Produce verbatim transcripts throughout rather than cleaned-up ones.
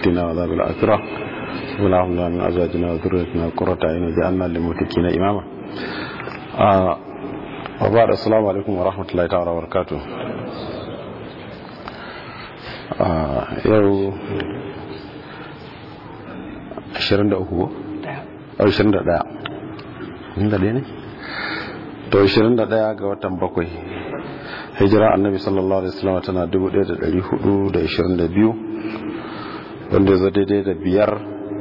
وقنا عذاب الآخرة اللهم لا من أزواجنا وذريتنا قرة أعين واجعلنا للمتقين إماما. آه وبعد السلام عليكم ورحمة الله تعالى وبركاته. آه يو ashirin da uku a ashirin da ɗaya inda dai ne to ashirin da ɗaya ga watan bakwai hijira annabi sallallahu alaihi wasallam tana dubu ɗaya da ɗari hudu da ashirin da biyu wanda zai daidai da biyar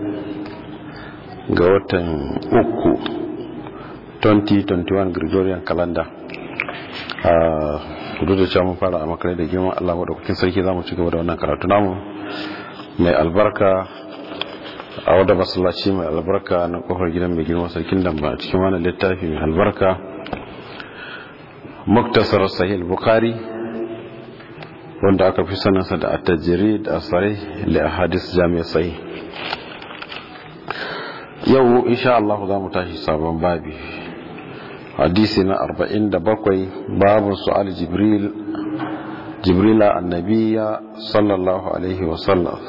ga watan uku twenty twenty-one Gregorian calendar. a kudu da cewa mun fara a makarai da girman Allah madaukakin sarki zamu ci gaba da wannan karatu namu mai albarka a wadda masallaci mai albarka na kofar gidan mai girma sarkin damba a cikin wani littafi mai albarka muktasar sahih bukhari wanda aka fi sanarsa da at-tajrid as-sarih li ahadith jami' sahih. yau insha Allah za mu tashi sabon babi, hadisi na arba'in da bakwai, babu su'al jibril jibrila annabiya sallallahu alaihi wa sallam,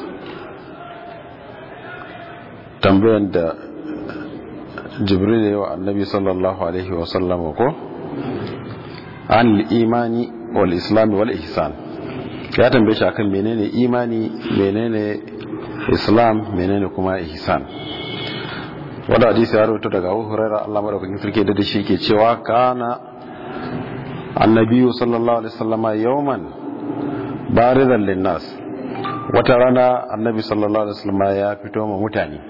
tambayan da jibril ya wa annabi sallallahu alaihi wasallam ko an imani wal islam wal ihsan. Ya tambaye shi akan menene imani, menene islam, menene kuma ihsan. Wanda hadisi ya rawaito daga Abu Hurairah Allah madaukakin sarki da shi ke cewa kana annabi sallallahu alaihi wasallam yawman baridan linnas. Wata rana annabi sallallahu alaihi wasallam ya fito ma mutane,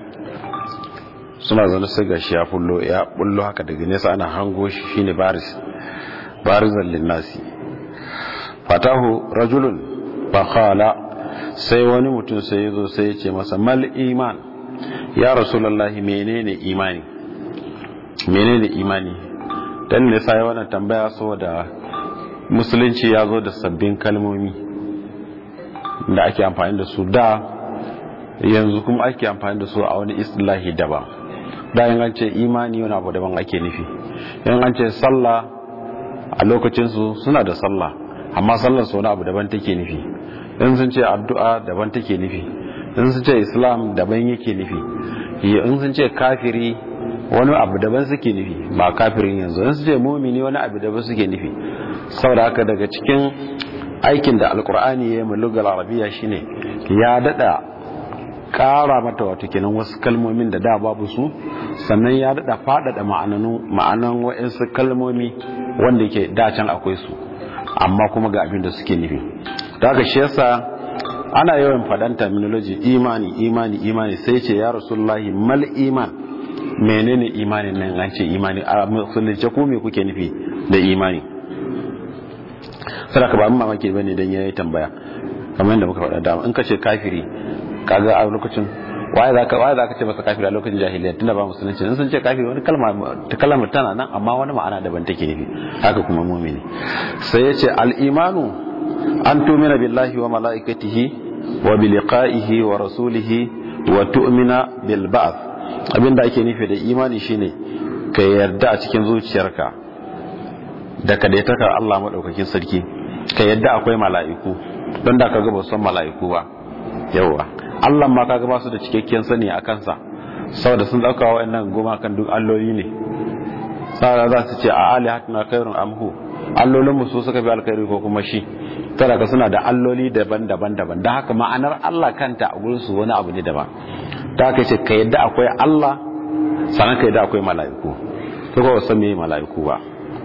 suna zane sai gashi ya bullo ya bullo haka daga nesa ana hango shi, shine baris barizan linnasi. Fatahu rajulun fa qala, sai wani mutum sai yazo sai ya ce masa mal iman ya rasulullahi, menene imani menene imani. dan ne sai wannan tambaya saboda musulunci ya zo da sabbin kalmomi da ake amfani da su da, yanzu kuma ake amfani da su a wani istilahi daban. da yin an ce imani wani abu daban ake nufi. yin an ce sallah a lokacinsu suna da sallah, amma sallar su wani abu daban take nufi. in sun ce addu'a daban take nufi. in sun ce islam daban yake nufi. in sun ce kafiri wani abu daban suke nufi, ba kafirin yanzu. in sun ce mumini wani abu daban suke nufi. saboda haka daga cikin aikin da alkur'ani ya yi lugal arabiya shine ya dada kara mata wato kenan wasu kalmomin da da babu su, sannan ya dada fadada ma'ananu ma'anan wa'ansu kalmomi wanda yake da can akwai su amma kuma ga abin da suke nufi. daga shi yasa ana yawan fadan terminology imani imani imani, sai ce ya rasulullahi mal iman, menene imanin nan? an ce imani a musulunci ko me kuke nufi da imani? sadaka ba mun mamaki bane dan yayi tambaya kamar yadda muka faɗa dama. in ka ce kafiri, kaga a lokacin waye zaka waye zaka ce masa kafiri a lokacin jahiliya tunda ba musulunci. in sun ce kafiri wani kalma ta kalmar tana nan amma wani ma'ana daban take nufi. haka kuma mu'mini sai ya ce al imanu an tu'mina billahi wa malaikatihi wa bi liqa'ihi wa rasulihi wa tu'mina bil ba'th. abinda ake nufi da imani shine ka yarda a cikin zuciyarka da kadaitaka Allah madaukakin sarki, ka yadda akwai mala'iku, don da kaga ba san mala'iku ba. yawa Allah ma kaga ba su da cikakken sani a kansa, saboda sun dauka wayannan goma kan duk alloli ne. saboda za su ce a alihatuna khairun amhu, allolin mu su suka bi alkhairi ko kuma shi. tara ka suna da alloli daban-daban daban, da haka ma'anar Allah kanta a gurin su wani abu ne daban. da haka ce ka yadda akwai Allah, sannan ka yadda akwai mala'iku. to ba san me mala'iku ba.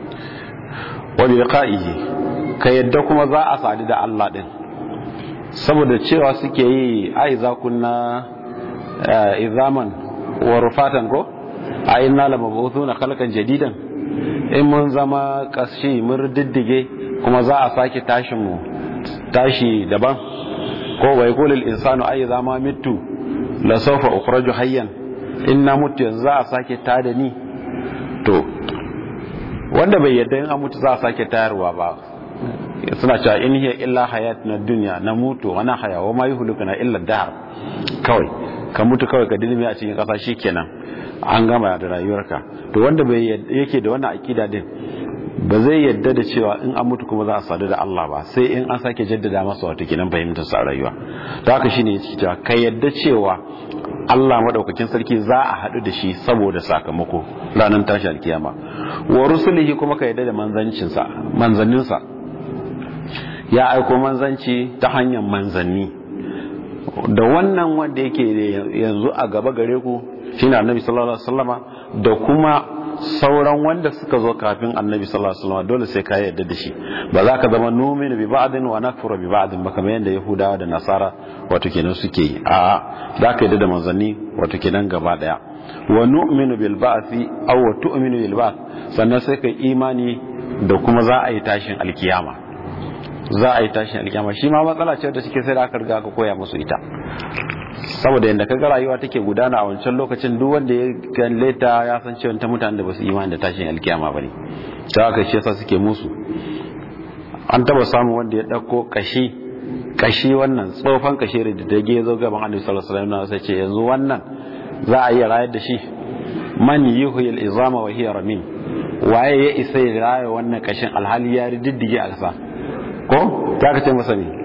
wa bi liqa'ihi, ka yadda kuma za a sadu da Allah din, saboda cewa suke yi ai za kunna izaman wa rufatan ko a inna lamabutuna khalqan jadidan, in mun zama kashi mun diddige kuma za a sake tashin mu tashi daban. ko wai kulil insanu ai za ma mitu la sawfa ukhraju hayyan, inna mutu yanzu za a sake tada ni. to wanda bai yadda in an mutu za a sake tayarwa ba, suna cewa in hiya illa hayatuna dunya na mutu wa na haya wa ma yuhlikuna illa dahr. kawai ka mutu kawai ka dilmi a cikin kasa shikenan an gama da rayuwarka. to wanda bai yake da wannan akida din ba zai yadda da cewa in an mutu kuma za a sadu da Allah ba sai in an sake jaddada masa wato kenan fahimtar sa rayuwa. ta haka shine yake cewa ka yadda cewa Allah madaukakin sarki za a hadu da shi saboda sakamako ranar tashi alkiyama. wa rusulihi kuma ka yadda da manzancin sa manzannin sa ya aiko manzanci ta hanyar manzanni, da wannan wanda yake yanzu a gaba gare ku shine annabi sallallahu alaihi wasallama, da kuma sauran wanda suka zo kafin annabi sallallahu alaihi wasallam dole sai ka yarda da shi. ba za ka zama nu'minu bi ba'din wa nakfuru bi ba'din ba kamar yanda yahudawa da nasara wato kenan suke yi. a za ka yarda da manzanni wato kenan gaba daya. wa nu'minu bil ba'thi aw wa tu'minu bil ba'th, sannan sai ka imani da kuma za a yi tashin alkiyama. za a yi tashin alkiyama shi ma matsala ce da suke sai da aka riga aka koya musu ita, saboda yadda kaga rayuwa take gudana a wancan lokacin duk wanda ya kalle ta ya san cewa ta mutanen da basu imani da tashin alkiyama bane. ta haka shi yasa suke musu. an taba samu wanda ya dauko kashi kashi wannan tsofan kashi da dage zo gaban Annabi sallallahu alaihi wasallam sai ce yanzu wannan za a iya rayar da shi. man yuhyil izama wa hiya ramim, waye ya isa ya raya wannan kashin alhali ya riddige a kasa ko ta ka ce masa ne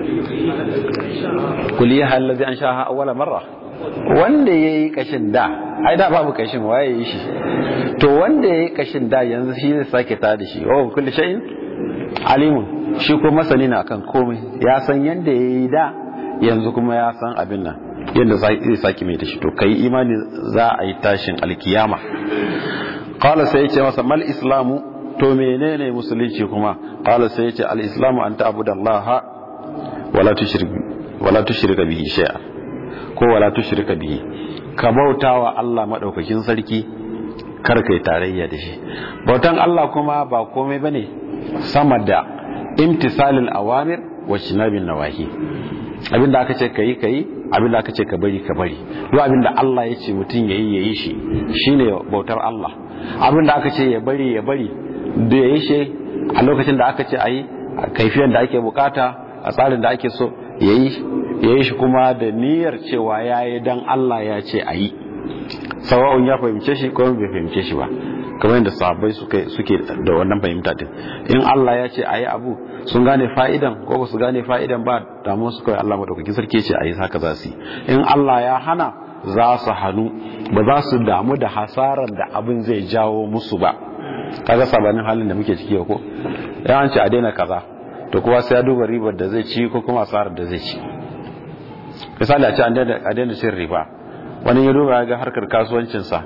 kuliyaha allazi anshaha awwala marra, wanda yayi kashin da ai da babu kashin waye yayi shi, to wanda yayi kashin da yanzu shi zai sake ta da shi. oh kulli shay'in alimun, shi ko masani na akan komai, ya san yanda yayi da yanzu kuma ya san abin nan yanda zai sake mai da shi. to kai imani za a yi tashin alkiyama. qala sai yace masa mal islamu, to menene musulunci kuma? qala sai yace al islamu an ta'budallaha wala tushrik wala tushrika bihi shay'a, ko wala tushrika bihi, ka bautawa Allah madaukakin sarki kar kai tarayya da shi. bautan Allah kuma ba komai bane sama da imtisalil awamir wa shinabin nawahi. abinda aka ce kai kai, abinda aka ce ka bari ka bari. duk abinda Allah ya ce mutun yayi yayi shi shine bautar Allah. abinda aka ce ya bari ya bari da yayi shi a lokacin da aka ce ayi, kaifiyar da ake bukata, a tsarin da ake so yayi yayi shi kuma da niyyar cewa yayi dan Allah ya ce ayi, sawa'un ya fahimce shi ko bai fahimce shi ba, kamar yadda sahabbai suke suke da wannan fahimta din. in Allah ya ce ayi abu sun gane fa'idan ko ba su gane fa'idan ba, damu su kai Allah madaukakin sarki ya ce ayi haka za su yi. in Allah ya hana za su hanu, ba za su damu da hasaran da abin zai jawo musu ba. kaga sabanin halin da muke ciki ko ya an ce a daina kaza, to kowa sai ya duba ribar da zai ci ko kuma asarar da zai ci. misali a ce a daina cin riba, wani ya duba ga harkar kasuwancinsa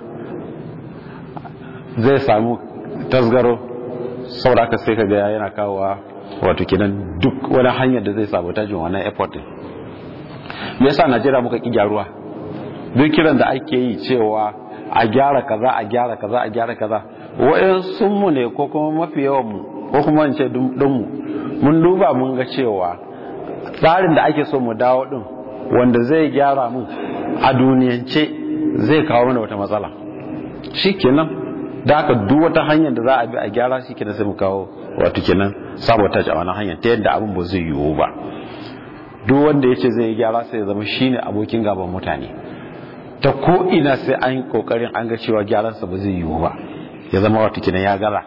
zai samu tasgaro, sauraka sai ka ga yana kawowa wato kenan duk wani hanyar da zai sabota jin wannan effort din. me yasa Najeriya muka ki gyaruwa? duk kiran da ake yi cewa a gyara kaza a gyara kaza a gyara kaza, wa'in sun mu ne ko kuma mafi yawan mu ko kuma in ce dun mu mun duba mun ga cewa tsarin da ake so mu dawo din wanda zai gyara mu a duniyance zai kawo mana wata matsala. shikenan da aka duk wata hanyar da za a bi a gyara shikenan sai mu kawo wato kenan sabotage a wannan hanyar ta yadda abin ba zai yiwu ba. duk wanda yace zai gyara sai ya zama shine abokin gaban mutane, ta ko ina sai an kokarin an ga cewa gyaran sa ba zai yiwu ba, ya zama wato kenan ya gara.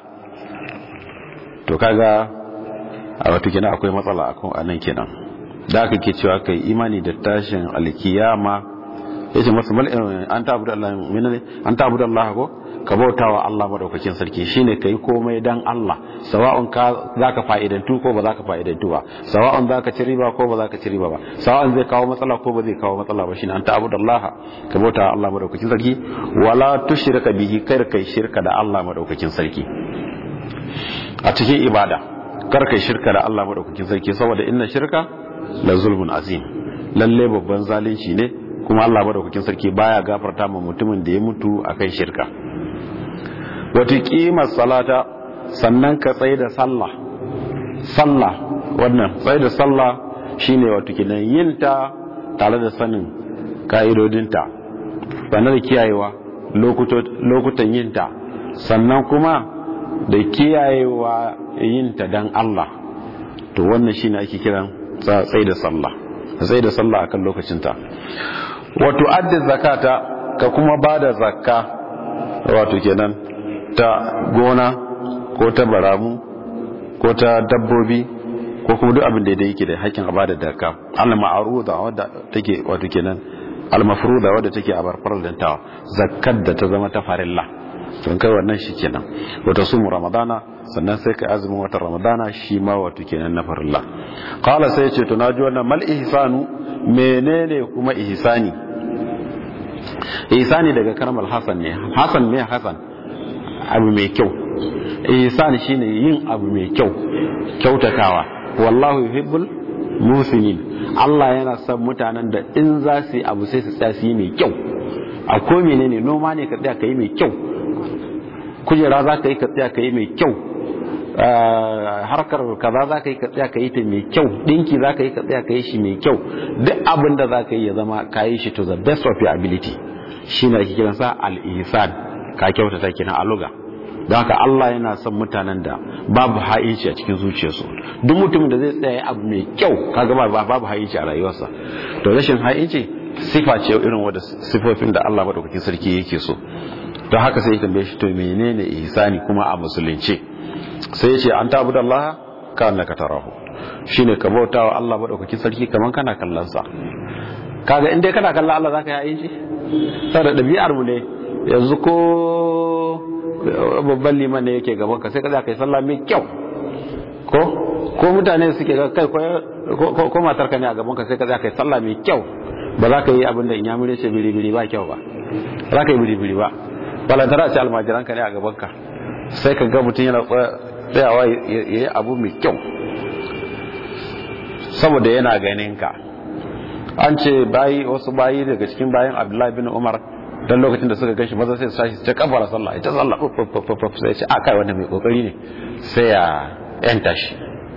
to kaga a wato kenan akwai matsala a nan kenan. da aka ke cewa kai imani da tashin alkiyama, yace masa mal an ta'budu Allah minne an ta'budu Allah ko ka bautawa Allah madaukakin sarki, shine kai komai dan Allah, sawa'un ka zaka fa'idantu ko ba zaka fa'idantu ba, sawa'un zaka ci riba ko ba zaka ci riba ba, sawa'un zai kawo matsala ko ba zai kawo matsala ba, shine an ta'budu Allah ka bautawa Allah madaukakin sarki, wala tushrika bihi, kar kai shirka da Allah madaukakin sarki a cikin ibada, kar kai shirka da Allah madaukakin sarki, saboda inna shirka la zulmun azim, lalle babban zalunci ne, kuma Allah madaukakin sarki baya gafarta ma mutumin da ya mutu akan shirka. wata kimar salata, sannan ka tsaye da sallah. sallah wannan tsaye da sallah shine wato kinan yinta tare da sanin ka'idodinta, sannan da kiyayewa lokutan yinta, sannan kuma da kiyayewa yinta dan Allah. to wannan shine ake kiran tsaye da sallah, tsaye da sallah akan lokacinta. wato addi zakata, ka kuma bada zakka wato kenan ta gona ko ta baramu ko ta dabbobi ko kuma duk abin da yake da hakkin a bada zakka al-ma'ruda wadda take wato kenan al-mafruda wadda take a barfarar dantawa zakkar da ta zama ta farilla to kai wannan shi kenan wata sumu ramadana sannan sai kai azumin watan ramadana shi ma wato kenan na farilla qala sai ce to naji wannan mal ihsanu menene kuma ihsani ihsani daga karmal hasan ne hasan ne hasan abu mai kyau ihsan shine yin abu mai kyau kyautatawa wallahu yuhibbul musinin Allah yana son mutanen da in za su yi abu sai su tsaya su yi mai kyau a ko menene noma ne ka tsaya ka yi mai kyau kujera za ka yi ka tsaya ka yi mai kyau harkar kaza za ka yi ka tsaya ka yi ta mai kyau dinki za ka yi ka tsaya ka yi shi mai kyau duk abin da za ka yi ya zama ka yi shi to the best of your ability shi ne ake kiransa al-ihsan ka kyautata kenan a luga don haka Allah yana son mutanen da babu ha'inci a cikin zuciyarsu duk mutumin da zai tsaya abu mai kyau kaga ba babu ha'inci a rayuwarsa to rashin ha'inci sifa ce irin wadda sifofin da Allah madaukakin sarki yake so don haka sai ya tambaye shi to menene ihsani kuma a musulunci sai ya ce an ta'budu Allah ka annaka tarahu shine ka bautawa Allah madaukakin sarki kaman kana kallon sa kaga in dai kana kallon Allah zaka yi ha'inci saboda dabi'ar mu ne yanzu ko babban liman ne yake gaban ka sai ka za ka yi sallah mai kyau ko ko mutane suke ga kai ko ko matar ka ne a gaban ka sai ka za ka yi sallah mai kyau ba za ka yi abin da in ya mure ce biri biri ba kyau ba za ka yi biri biri ba balantara ce almajiran ka ne a gaban ka sai ka ga mutum yana tsayawa ya yi abu mai kyau saboda yana ganin ka an ce bayi wasu bayi daga cikin bayan Abdullahi bin Umar dan lokacin da suka gashi maza sai su tashi ta kafara sallah ita sallah sai ce a kai wanda mai kokari ne sai ya yanta shi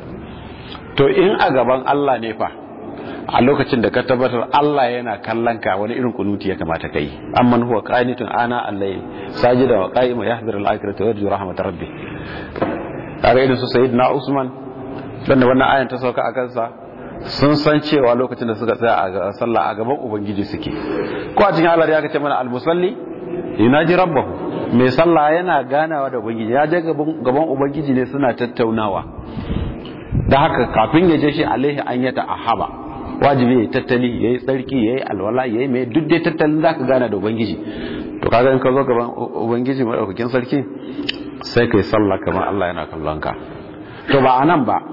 to in a gaban Allah ne fa a lokacin da ka tabbatar Allah yana kallon ka wani irin kunuti ya kamata kai amman huwa qanitun ana allai sajida wa qa'ima yahdharu al-akhirata wa yarju rahmatar rabbi kaga irin su sayyidina Usman dan wannan ayan ta sauka a kansa sun san cewa lokacin da suka tsaya a sallah a gaban ubangiji suke ko a cikin Allah ya kace mana almusalli yunaji rabbahu mai sallah yana ganawa da ubangiji ya je gaban gaban ubangiji ne suna tattaunawa da haka kafin ya je shi alaihi an yata ahaba wajibi yayi tattali yayi tsarki yayi alwala yayi mai duk dai tattalin zaka gana da ubangiji to kaga in ka zo gaban ubangiji madaukakin sarki sai kai sallah kamar Allah yana kallon ka to ba anan ba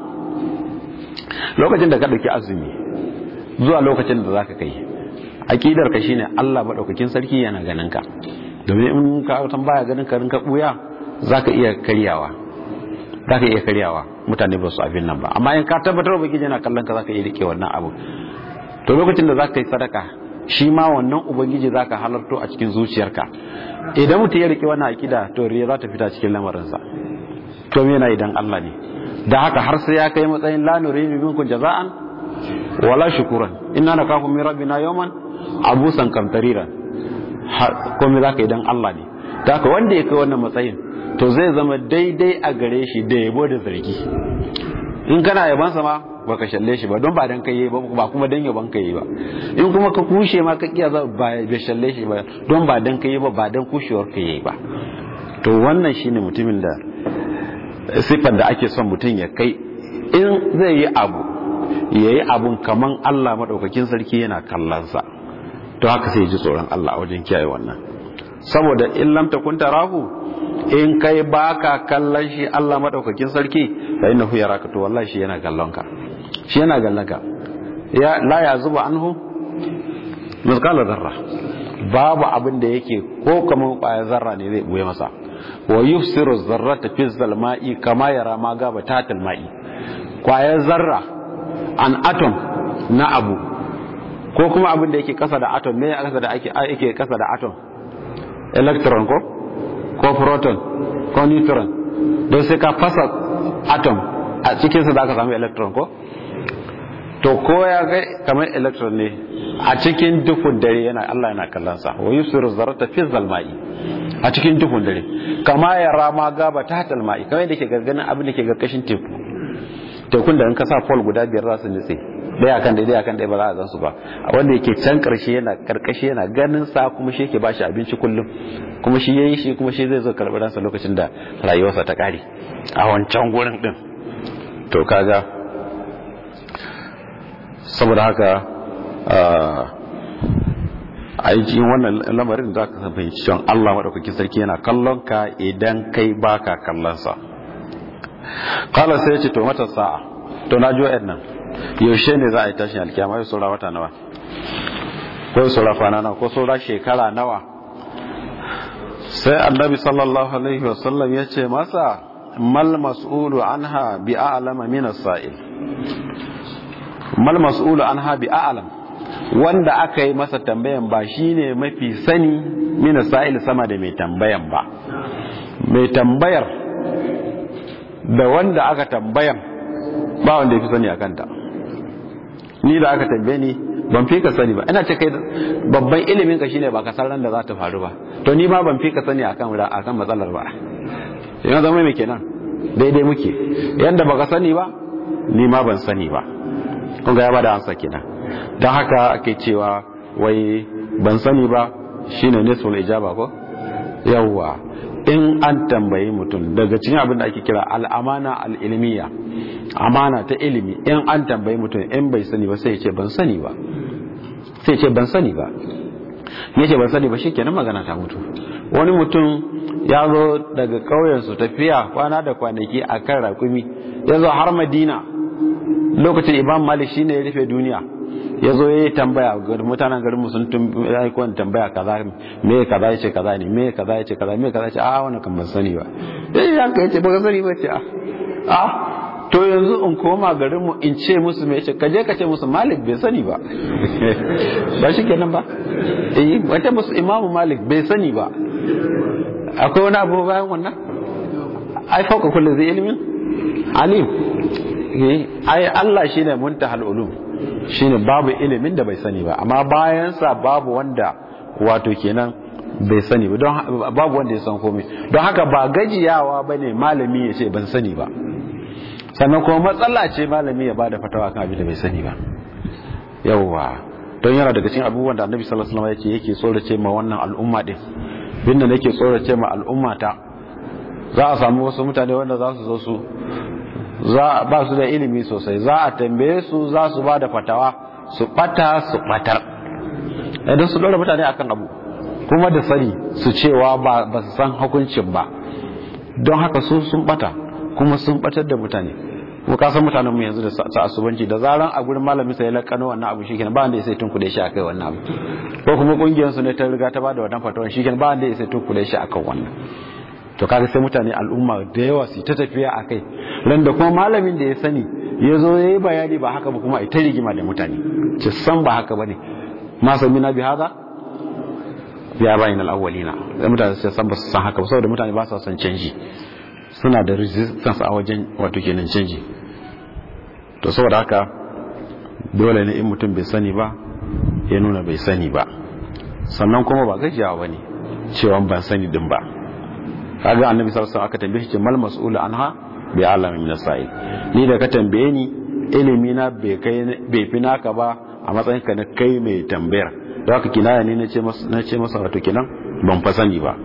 lokacin da ka dauki azumi zuwa lokacin da zaka kai aqidar ka shine Allah madaukakin sarki yana ganin ka domin in ka san baya ganin ka rinka buya zaka iya karyawa zaka iya karyawa mutane ba su abin nan ba amma in ka tabbatar ubangiji yana kallon ka zaka iya rike wannan abu to lokacin da zaka yi sadaka shi ma wannan ubangiji zaka halarto a cikin zuciyarka idan mutum ya rike wannan aqida to riya za ta fita cikin lamarinsa to me yana idan Allah ne da haka har sai ya kai matsayin la nuridu minkum jaza'an wala shukuran inna nakafu min rabbina yawman abusan kamtarira ko me zaka idan Allah ne da haka wanda ya kai wannan matsayin to zai zama daidai a gare shi da yabo da zargi in kana yaban sa ma baka shalle shi ba don ba dan kai ba ba kuma dan yaban kai ba in kuma ka kushe ma ka kiya za ba bai shalle shi ba don ba dan kai ba ba dan kushewar kai ba to wannan shine mutumin da sifar da ake son mutum ya kai in zai yi abu ya yi abun kaman Allah maɗaukakin sarki yana kallonsa to haka sai ji tsoron Allah a wajen kiyaye wannan saboda in lam takun tarahu in kai baka kallon shi Allah maɗaukakin sarki fa innahu yaraka to wallahi shi yana kallon ka shi yana kallon ka ya la yazubu anhu mithqala zarra babu abin da yake ko kaman ƙwayar zarra ne zai buye masa wa yufsiru zarrata fi zalma'i kama yara ma gaba tatal ma'i kwayar zarra an atom na abu ko kuma abin da yake kasa da atom ne kasa da ake yake kasa da atom electron ko ko proton ko neutron don sai ka fasa atom a cikin sa zaka samu electron ko to ko ya ga kamar electron ne a cikin dukun dare yana Allah yana kallon sa wa yufsiru zarrata fi zalma'i a cikin duhun dare kama ya rama gaba ta hatal ma'i kamar yadda ke garganin abin da ke garkashin teku tekun da in ka sa pole guda biyar za su nutse daya akan daya akan daya ba za a gansu ba wanda yake can karshe yana karkashi yana ganin sa kuma shi yake bashi abinci kullum kuma shi yayi shi kuma shi zai zo karɓi ransa lokacin da rayuwarsa ta kare a wancan gurin din to kaga saboda haka a yi cikin wannan lamarin za ka fahimci cewa Allah maɗaukakin sarki yana kallon ka idan kai baka kallonsa. Kala sai ya ce to mata sa'a to na ji wa'yan nan yaushe ne za a yi tashin alkiyama yau saura wata nawa ko yau saura kwana nawa ko saura shekara nawa. Sai annabi sallallahu alaihi wasallam ya ce masa mal mas'ulu anha bi a'lama min as-sa'il. Mal mas'ulu anha bi a'lam, wanda aka yi masa tambayan ba shine mafi sani mina sa'il sama da mai tambayan ba. Mai tambayar da wanda aka tambayan ba wanda ya fi sani a kanta. Ni da aka tambaye ni ban fi ka sani ba, ina ce kai babban ilimin ka shine ba ka san ran da za ta faru ba, to ni ma ban fi ka sani akan akan matsalar ba. Yana zama mai kenan daidai muke, yanda baka sani ba ni ma ban sani ba. Kun ga ya bada amsa kenan. Don haka ake cewa wai ban sani ba shine nisful ijaba ko yawwa. In an tambayi mutum daga cikin abin da ake kira al'amana al'ilmiya, amana ta ilimi, in an tambayi mutum in bai sani ba sai ya ce ban sani ba, sai ya ce ban sani ba, ya ce ban sani ba shi kenan magana ta mutu. Wani mutum ya zo daga ƙauyensu tafiya kwana da kwanaki a kan raƙumi, ya zo har Madina lokacin Imam Malik shine ya rufe duniya, ya zo ya yi tambaya mutanen garin sun yi kowane tambaya kaza me kaza ya ce kaza ne me kaza ya ce kaza me kaza ya ce a wani kan ban sani ba. Yayi haka ya ce ba ka sani ba ce a to yanzu in koma garinmu in ce musu me ce kaje ka ce musu Malik bai sani ba. Ba shi kenan ba eh wata musu Imam Malik bai sani ba. Akwai wani abu bayan wannan? Ai fauka kullu zai ilimin alim. Ai Allah shine muntahal ulum, shine babu ilimin da bai sani ba, amma bayan sa babu wanda wato kenan bai sani ba, don babu wanda ya san komai. Don haka ba gajiyawa bane malami ya ce ban sani ba, sannan kuma matsala ce malami ya bada fatawa kan abin da bai sani ba. Yawwa, don yana daga cikin abubuwan da Annabi sallallahu alaihi wasallam yake yake tsorace ma wannan al'umma din. Binda nake tsorace ma al'umma ta, za a samu wasu mutane wanda za su zo su za ba su da ilimi sosai, za a tambaye su za su ba da fatawa su bata su batar, idan su dora mutane akan abu kuma da sani su cewa ba ba su san hukuncin ba, don haka su sun bata kuma sun batar da mutane. Kuma ka san mutanen mu yanzu da ta asubanci, da zaran a gurin malamin sai ya lakano wannan abu shikenan ba wanda ya sai tunkude shi akai wannan abu, ko kuma kungiyar su ne ta riga ta bada wannan fatawa shikenan ba wanda ya sai tunkude shi akan wannan. To kaga sai mutane al'umma da yawa su ta tafiya akai, ran da kuma malamin da ya sani ya zo ya yi bayani ba haka ba kuma ita rigima da mutane ce san ba haka bane, ma sami na bi hada ya bayin al-awwalina. Da mutane sai san ba su san haka ba, saboda mutane ba su san canji, suna da resistance a wajen wato kenan canji. To saboda haka dole ne in mutum bai sani ba ya nuna bai sani ba, sannan kuma ba gajiyawa bane cewa ban sani din ba. Kaga Annabi sallallahu alaihi wasallam aka tambaye shi mal mas'ul anha bi alamin min as-sa'il, ni da ka tambaye ni ilimi na bai kai bai fi naka ba a matsayin ka na kai mai tambayar, da haka kinaya ne nace masa nace masa wato kenan ban fa sani ba.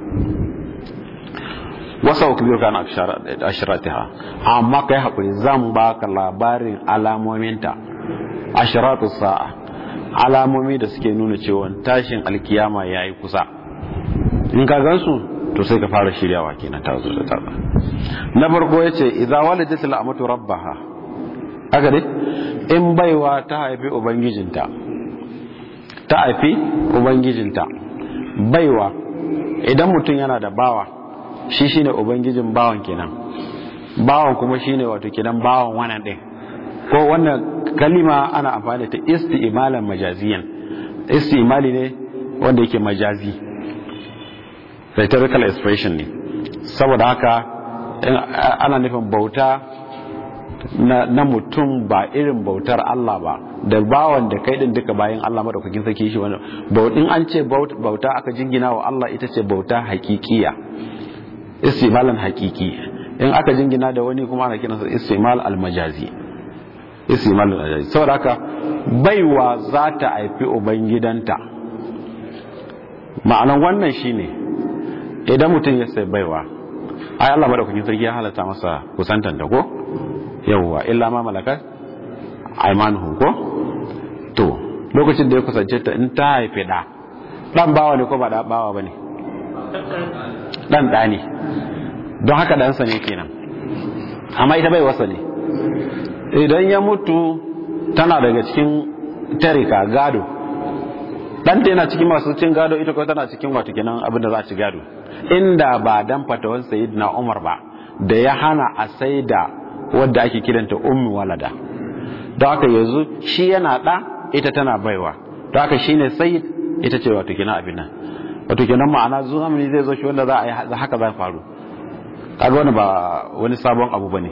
Wasa ukbiru kana asharatiha, amma kai hakuri zan baka labarin alamominta. Asharatu sa'a, alamomi da suke nuna cewa tashin alkiyama yayi kusa. In ka gansu to sai ka fara shiryawa kenan ta zo ta tsaba. Na farko yace idza waladat al'amatu rabbaha, haka dai in baiwa ta haifi ubangijinta, ta haifi ubangijinta. Baiwa idan mutum yana da bawa, shi shine ubangijin bawan kenan, bawan kuma shine wato kenan bawan wannan din. Ko wannan kalima ana amfani da ta isti'malan majaziyan, isti'mali ne wanda yake majazi, rhetorical expression ne. Saboda haka ana nufin bauta na, na mutum ba irin bautar Allah ba, da bawan da kai din duka bayan Allah madaukakin sarki shi wannan bautin. An ce bauta aka jingina wa Allah ita ce bauta hakikiya, istimalan hakiki. In aka jingina da wani kuma ana kiransa istimal almajazi. istimalul ajazi saboda haka baiwa za ta haifi ubangidanta. ma'anan wannan shine idan mutum ya sai baiwa ai Allah madaukakin sarki ya halatta masa kusantanta ko yawwa illa ma malakat aymanuhu ko to lokacin da ya kusance ta in ta haife da dan bawa ne ko ba da bawa bane dan da ne don haka dan sa ne kenan amma ita bai wasa ne idan ya mutu tana daga cikin tarika gado dan ta yana cikin masu cin gado ita ko tana cikin wato kenan abinda za a ci gado inda ba dan fatawan sayyidina Umar ba da ya hana a saida wadda ake kiranta ummi walada don haka yanzu shi yana da ita tana baiwa don haka shine sayyid ita ce wato kenan abin nan wato kenan ma'ana zamani zai zo shi wanda za a yi haka za faru kaga wani ba wani sabon abu bane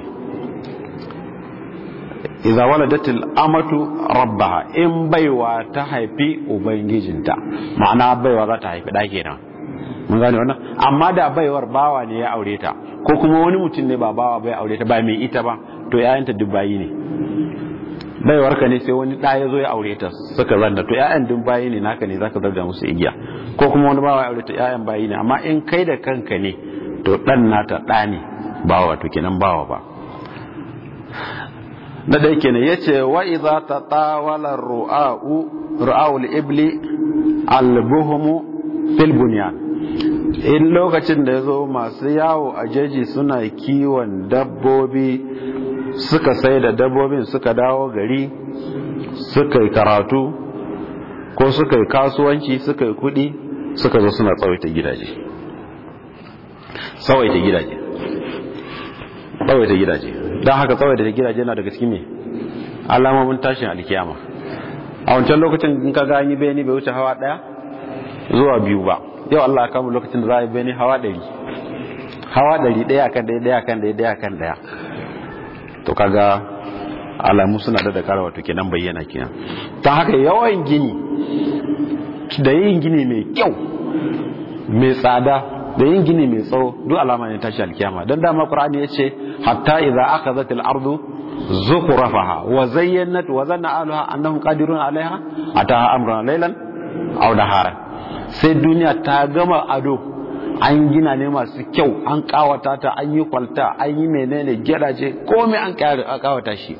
idza waladatil amatu rabbaha in baiwa ta haifi ubangijinta ma'ana baiwa za ta haifi da kenan mun gane wannan amma da baiwar bawa ne ya aure ta ko kuma wani mutum ne ba bawa bai aure ta ba mai ita ba to ƴaƴanta dubbayi ne baiwar ka ne sai wani da ya zo ya aure ta suka zanda to ƴaƴan dubbayi ne naka ne zaka zarga musu igiya ko kuma wani bawa ya aure ta ƴaƴan bayi ne amma in kai da kanka ne to dan nata da ne bawa to kenan bawa ba na dai kenan yace wa idza tatawala ru'a'u ru'a'ul ibli albuhum fil bunyan in lokacin da yazo masu yawo a jeji suna kiwon dabbobi suka sai da dabbobin suka dawo gari suka yi karatu ko suka yi kasuwanci suka yi kudi suka zo suna tsawaita gidaje tsawaita gidaje tsawaita gidaje don haka tsawaita gidaje na daga cikin me alamomin tashin alkiyama a wancan lokacin in ka gani beni bai wuce hawa daya zuwa biyu ba yau Allah ya kama lokacin da za a yi beni hawa dari hawa dari daya kan daya daya kan daya daya kan daya to kaga alamu suna da da kara wato kenan bayyana kenan ta haka yawan gini da yin gini mai kyau mai tsada da yin gini mai tsawo duk alama ne tashi alkiyama dan dama qur'ani yace hatta idza akhadhat al-ardu zukhrafaha wa zayyanat wa zanna ahliha annahum qadirun 'alayha ataha amruna laylan aw naharan sai duniya ta gama ado an gina ne masu kyau an kawata ta an yi kwalta an yi menene gidaje komai an kawata shi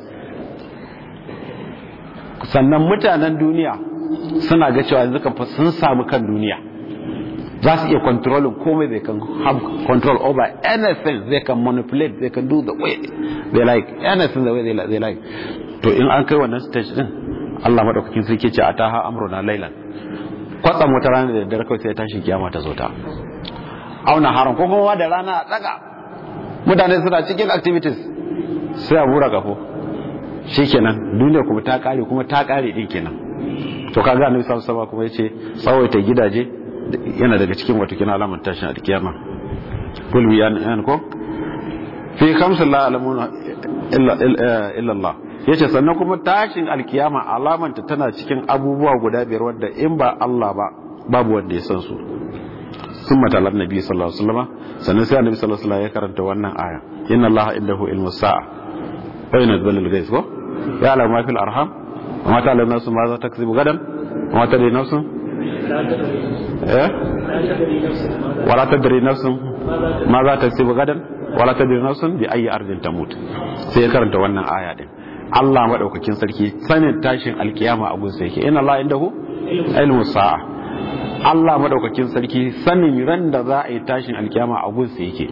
sannan mutanen duniya suna ga cewa yanzu kan sun samu kan duniya za su iya controlling komai, they can have control over anything, they can manipulate, they can do the way they like, anything the way they like, they like. To in an kai wannan stage din Allah madaukakin sarki ce ataha amruna laylan kwatsam wata rana da dare kawai sai tashi kiyama ta zo ta auna haram ko kuma da rana daga mutane suna cikin activities sai a bura gafo shikenan duniya kuma ta kare kuma ta kare din kenan. To kaga annabi sallallahu alaihi wasallam kuma yace tsawaita gidaje yana daga cikin wato kina alamun tashin alkiyama kul bi an ko fi khamsa la alamuna illa illa Allah yace sannan kuma tashin alkiyama alaman ta tana cikin abubuwa guda biyar wanda in ba Allah ba babu wanda ya san su. summa talan nabi sallallahu alaihi wasallam sannan sai annabi sallallahu alaihi wasallam ya karanta wannan aya inna Allah indahu ilmus sa'a wa yunzilul ghaiz ko ya la ma fil arham wa ma ta'lamu nafsun ma za taksubu gadan wa ma tadri nafsun eh wala tadri nafsun ma za taksubu gadan wala tadri nafsun bi ayi ardin tamut. sai ya karanta wannan aya din Allah madaukakin sarki sanin tashin alkiyama a gunsa yake inna Allah indahu ilmus sa'a. Allah madaukakin sarki sanin ran da za a yi tashin alkiyama a gunsa yake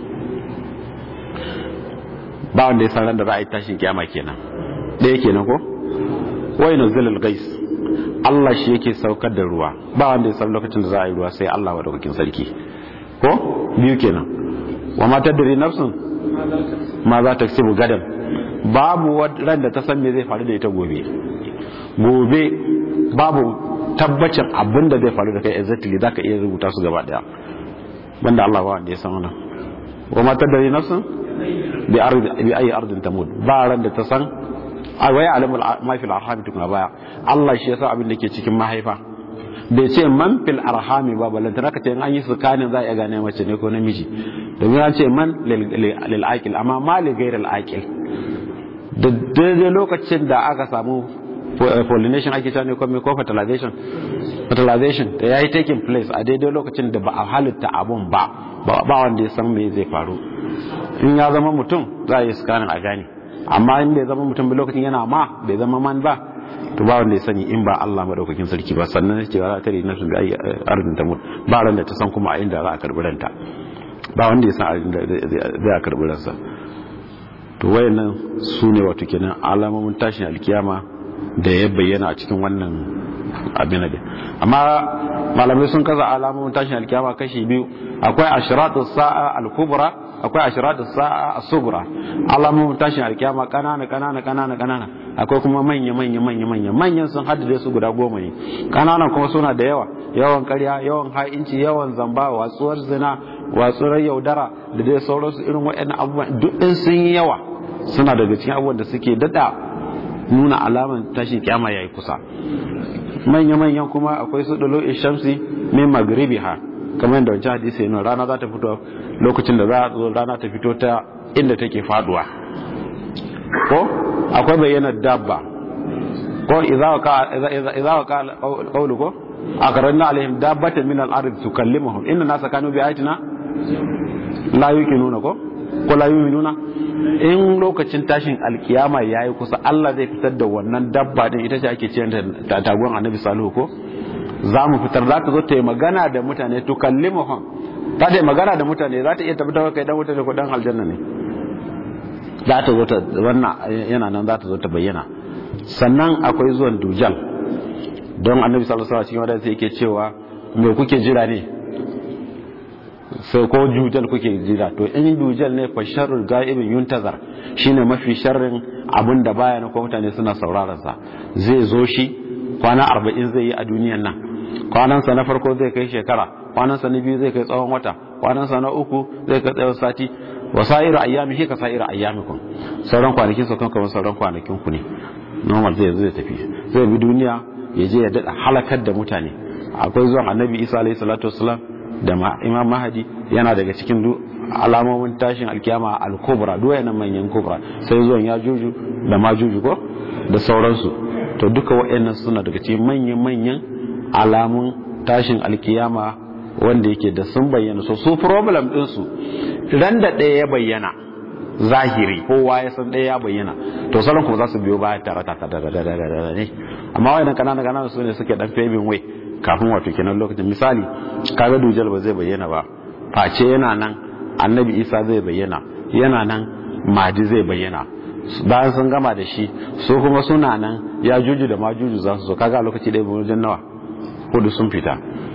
ba wanda ya san ran da za a yi tashin kiyama kenan ɗaya kenan ko wai nazilul gais Allah shi yake saukar da ruwa ba wanda ya san lokacin da za a yi ruwa sai Allah madaukakin sarki ko biyu kenan wa ma tadri nafsun ma za ta ksibu gadan babu ran da ta san me zai faru da ita gobe gobe babu tabbacin abin da zai faru da kai exactly zaka iya rubuta su gaba daya banda Allah ba wanda ya san wannan wa ma tadri nafsun bi ardi bi ayi ardin tamut ba ran da ta san wai alimul ma fil arham tukuna baya Allah shi yasa abin da ke cikin mahaifa bai ce man fil arhami ba balanta naka ce an yi sukanin za a iya gane mace ne ko namiji domin an ce man lil aqil amma ma li ghairil aqil da daidai lokacin da aka samu pollination ake cewa ne ko fertilization fertilization da yayi taking place a daidai lokacin da ba a halitta abun ba ba wanda ya san me zai faru. In ya zama mutum za a yi scanning a gane, amma in bai zama mutum ba lokacin yana ma bai zama man ba, to ba wanda ya sani in ba Allah madaukakin sarki ba. Sannan ce za ta rina su da arzin ta mutu, ba ran da ta san kuma a inda za a karbi ranta, ba wanda ya san a inda zai a karbi ransa. To wayannan su ne wato kenan alamomin tashin alkiyama da ya bayyana a cikin wannan abin da. Amma malamai sun kaza alamomin tashin alkiyama kashi biyu, akwai ashratu sa'a al-kubra, akwai ashratu sa'a as-sughra. Alamomin tashin alkiyama kanana kanana kanana kanana, akwai kuma manya manya manya manya manyan sun haddade su guda goma ne, kananan kuma suna da yawa, yawan ƙarya, yawan ha'inci, yawan zamba, watsuwar zina, watsuwar yaudara da dai sauransu. Irin waɗannan abubuwan duk din sun yi yawa, suna daga cikin abubuwan da suke dada nuna alaman tashin kiyama yayi kusa. Manya manyan kuma akwai su dalo ishamsi min magribiha, kamar yadda wancan hadisi yana rana za ta fito lokacin da za a zo rana ta fito ta inda take faduwa. Ko akwai bayyana dabba, ko idza waka idza idza waka qawlu ko akaranna alaihim dabbatan min al-ard tukallimuhum inna nasa kanu bi ayatina la yuqinuna ko ko la yu'minuna. In lokacin tashin alkiyama yayi kusa, Allah zai fitar da wannan dabba din, ita ce ake cewa ta tagon Annabi Salihu ko za mu fitar, za ta zo ta yi magana da mutane, tukallimuhum, ta da magana da mutane, za ta iya tabbatar kai dan wuta da kudan aljanna ne, za ta zo ta wannan yana nan za ta zo ta bayyana. Sannan akwai zuwan dujal, don Annabi sallallahu alaihi wasallam cikin wadanda yake cewa me kuke jira ne, sai ko dujal kuke jira. To in dujal ne fa sharrul ga'ibin yuntazar, shine mafi sharrin abin da baya na ko mutane suna sauraron sa. Zai zo shi kwana arba'in zai yi a duniyan nan, kwanan sa na farko zai kai shekara, kwanan sa na biyu zai kai tsawon wata, kwanan sa na uku zai kai tsawon sati, wasairu ayyamihi ka sairu ayyamikum, sauran kwanakin sa kan kamar sauran kwanakin ku ne. Normal zai zo ya tafi, zai bi duniya ya je ya dada halakar da mutane. Akwai zuwan Annabi Isa alayhi salatu wassalam da Imam Mahdi, yana daga cikin alamomin tashin alkiyama al-kubra, duwayen manyan kubra. Sai zuwan Yajuju da Majuju ko da sauransu. To duka waɗannan suna daga cikin manyan manyan alamun tashin alkiyama wanda yake da sun bayyana. So su problem din su ran da ɗaya ya bayyana zahiri, kowa ya san ɗaya ya bayyana, to sauran kuma za su biyo baya tare ta da ne. Amma wayannan kanana kanana su ne suke dan paving way kafin wato kenan lokacin. Misali kaga dujal ba zai bayyana ba, face yana nan Annabi Isa zai bayyana, yana nan Mahdi zai bayyana. Bayan sun gama da shi, su kuma suna nan ya juju da majuju za su zo. Kaga a lokaci ɗaya wajen nawa hudu sun fita,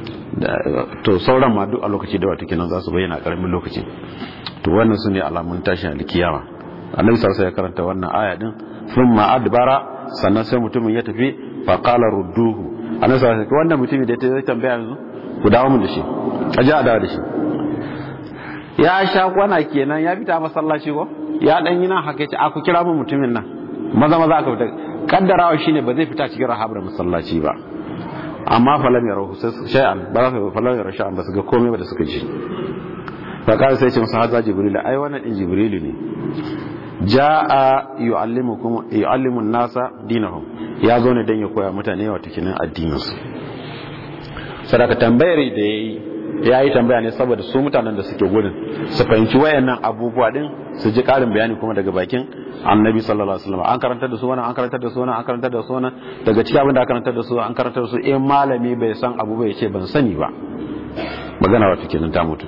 to sauran ma duk a lokaci da wato kenan za su bayyana a ƙaramin lokaci. To wannan su ne alamun tashin alkiyama. Annabi sallallahu alaihi ya karanta wannan aya din, thumma adbara, sannan sai mutumin ya tafi, fa qala rudduhu. Annabi sallallahu alaihi wannan mutumin da ya tambaya yanzu, ku dawo mun da shi, a ji a dawo da shi. Ya sha kwana kenan, ya fita masallaci ko ya dan yi nan haka yace a ku kira mun mutumin nan, maza maza aka fita. Kaddarawa shine ba zai fita cikin rahabar masallaci ba, amma falam yarahu shay'an, ba za falam yarahu shay'an, ba su ga komai ba da suka ji. Fa kai sai ce masa haza jibril, ai wannan din jibrilu ne, jaa yuallimukum yuallimu an-nasa dinahum, ya zo ne dan ya koya mutane wato kinan addinin su. Sadaka tambayar da yayi yayi tambaya ne saboda su mutanen da suke gurin su fahimci wayannan abubuwa din, su ji karin bayani kuma daga bakin Annabi sallallahu alaihi wasallam. An karantar da su wannan, an karantar da su wannan, an karantar da su wannan. Daga cikin abin da aka karantar da su, an karantar da su in malami bai san abu bai ce ban sani ba, magana wato kenan ta mutu.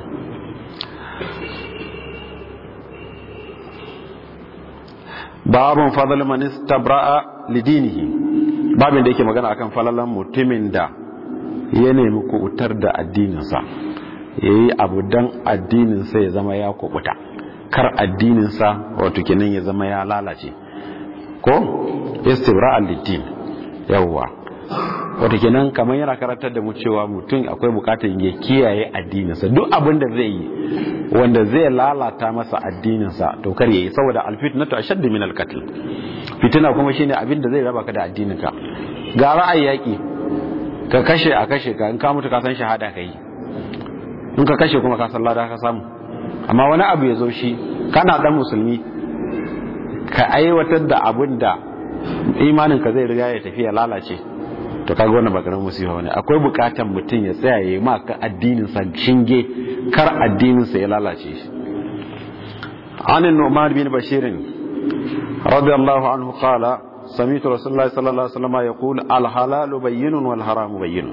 Babun fadl man istabra'a lidinihi, babin da yake magana akan falalan mutumin da ya nemi kubutar da addininsa, yayi abu dan addininsa ya zama ya kubuta, kar addininsa wato kenan ya zama ya lalace ko istibra'a lidin. Yawwa wato kenan kamar yana karantar da mu cewa mutum akwai bukatar ya kiyaye addininsa. Duk abin da zai yi wanda zai lalata masa addininsa to kar yayi, saboda alfitnatu ashaddu min alqatl. Fitina kuma shine abin da zai raba ka da addininka. Ga ra'ayi yaki, ka kashe a kashe ka, in ka mutu ka san shahada kai, in ka kashe kuma ka san lada ka samu. Amma wani abu ya zo shi kana dan musulmi ka aiwatar da abin da imanin ka zai riga ya tafi ya lalace, to kaga wannan ba karamin musiba bane. Akwai bukatan mutum ya tsaya ya yi maka addinin sa shinge, kar addinin sa ya lalace shi. عن النعمان بن بشير رضي الله عنه قال سمعت رسول الله صلى الله عليه وسلم يقول الحلال بين والحرام بين.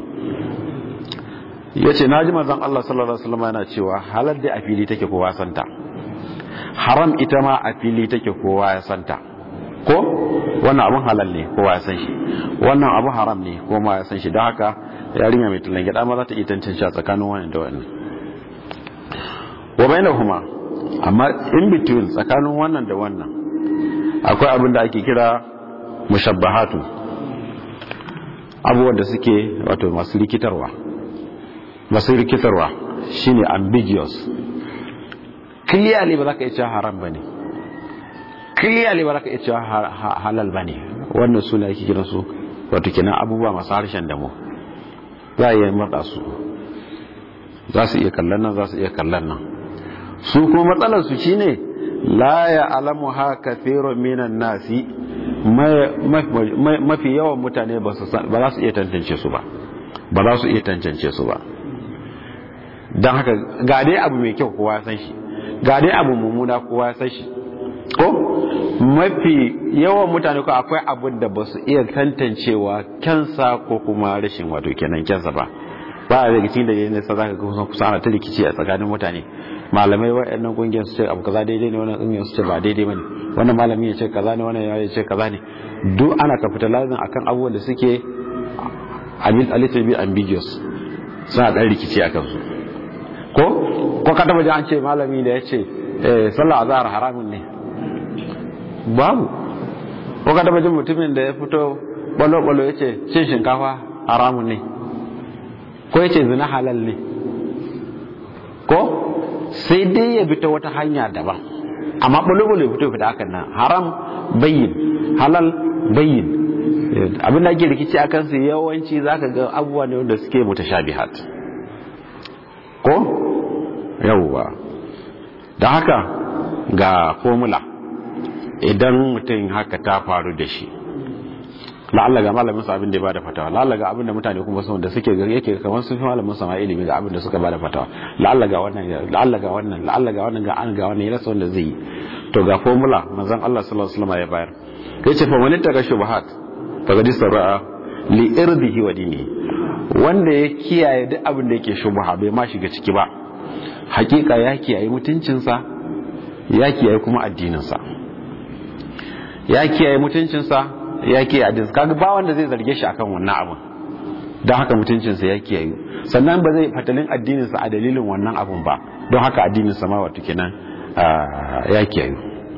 yace naji manzon Allah sallallahu alaihi wasallam yana cewa halal da a fili take kowa santa, haram ita ma a fili take kowa ya santa. Ko wannan abun halal ne kowa ya san shi, wannan abu haram ne kowa ya san shi. Don haka yarinya mai tulan gida ma za ta iya tantance tsakanin wannan da wannan. Wa bainahuma, amma in between tsakanin wannan da wannan akwai abin da ake kira mushabbahatu, abubuwan da suke wato masu rikitarwa. Masu rikitarwa shine ambiguous, clearly ba za ka iya cewa haram bane, clearly ba za ka iya cewa halal bane. Wannan suna ake kiran su wato kenan abubuwa masu harshen damo, za a iya matsa su, za su iya kallon nan, za su iya kallon nan. Su kuma matsalar su shine la ya alamu ha kathirun minan nasi, mafi yawan mutane ba za su iya tantance su ba, ba za su iya tantance su ba. Don haka ga dai abu mai kyau kowa ya san shi, ga dai abu mummuna kowa ya san shi. Ko mafi yawan mutane ko akwai abin da ba su iya tantancewa kyansa ko kuma rashin wato kenan kyansa ba. Ba a daga cikin da ne sa zaka ga kusa ana ta rikici a tsakanin mutane. Malamai waɗannan kungiyar su ce abu kaza daidai ne, wannan kungiyar su ce ba daidai bane, wannan malami ya ce kaza ne, wannan ya ce kaza ne. Duk ana capitalizing akan abubuwan da suke a little bit ambiguous, suna dan rikici akan su. Ko ko ka taba ji an ce malami da ya ce eh sallah azhar haramun ne? Babu. Ko ka taba ji mutumin da ya fito balo balo ya ce cin shinkafa haramun ne? Ko ya ce zina halal ne? Ko sai dai ya bi ta wata hanya daban, amma balo-balo ya fito fita hakan nan. Haram bayyin, halal bayyin. Abin da ake rikici a kansu yawanci zaka ga abubuwa ne wanda suke mutashabihat. Ko yawwa, da haka ga formula, idan mutum haka ta faru da shi, la'alla ga malamin sa abin da ya bada fatawa, la'alla ga abin da mutane kuma sun da suke ga yake kamar sun fi malamin sa ma ilimi ga abin da suka bada fatawa, la'alla ga wannan la'alla ga wannan la'alla ga wannan ga an ga wannan yana son da zai yi. To ga formula manzon Allah sallallahu alaihi wasallam ya bayar, yace fa man taka shubuhat fa gadi sarra li irdihi wa dinihi, wanda ya kiyaye duk abin da yake shubha bai ma shiga ciki ba, hakika ya kiyaye mutuncinsa, ya kiyaye kuma addininsa, ya kiyaye mutuncinsa, ya kiyaye addininsa. Kaga ba wanda zai zarge shi akan wannan abin, don haka mutuncinsa ya kiyaye, sannan ba zai fatalin addininsa a dalilin wannan abin ba, don haka addininsa ma wato kenan ya kiyaye.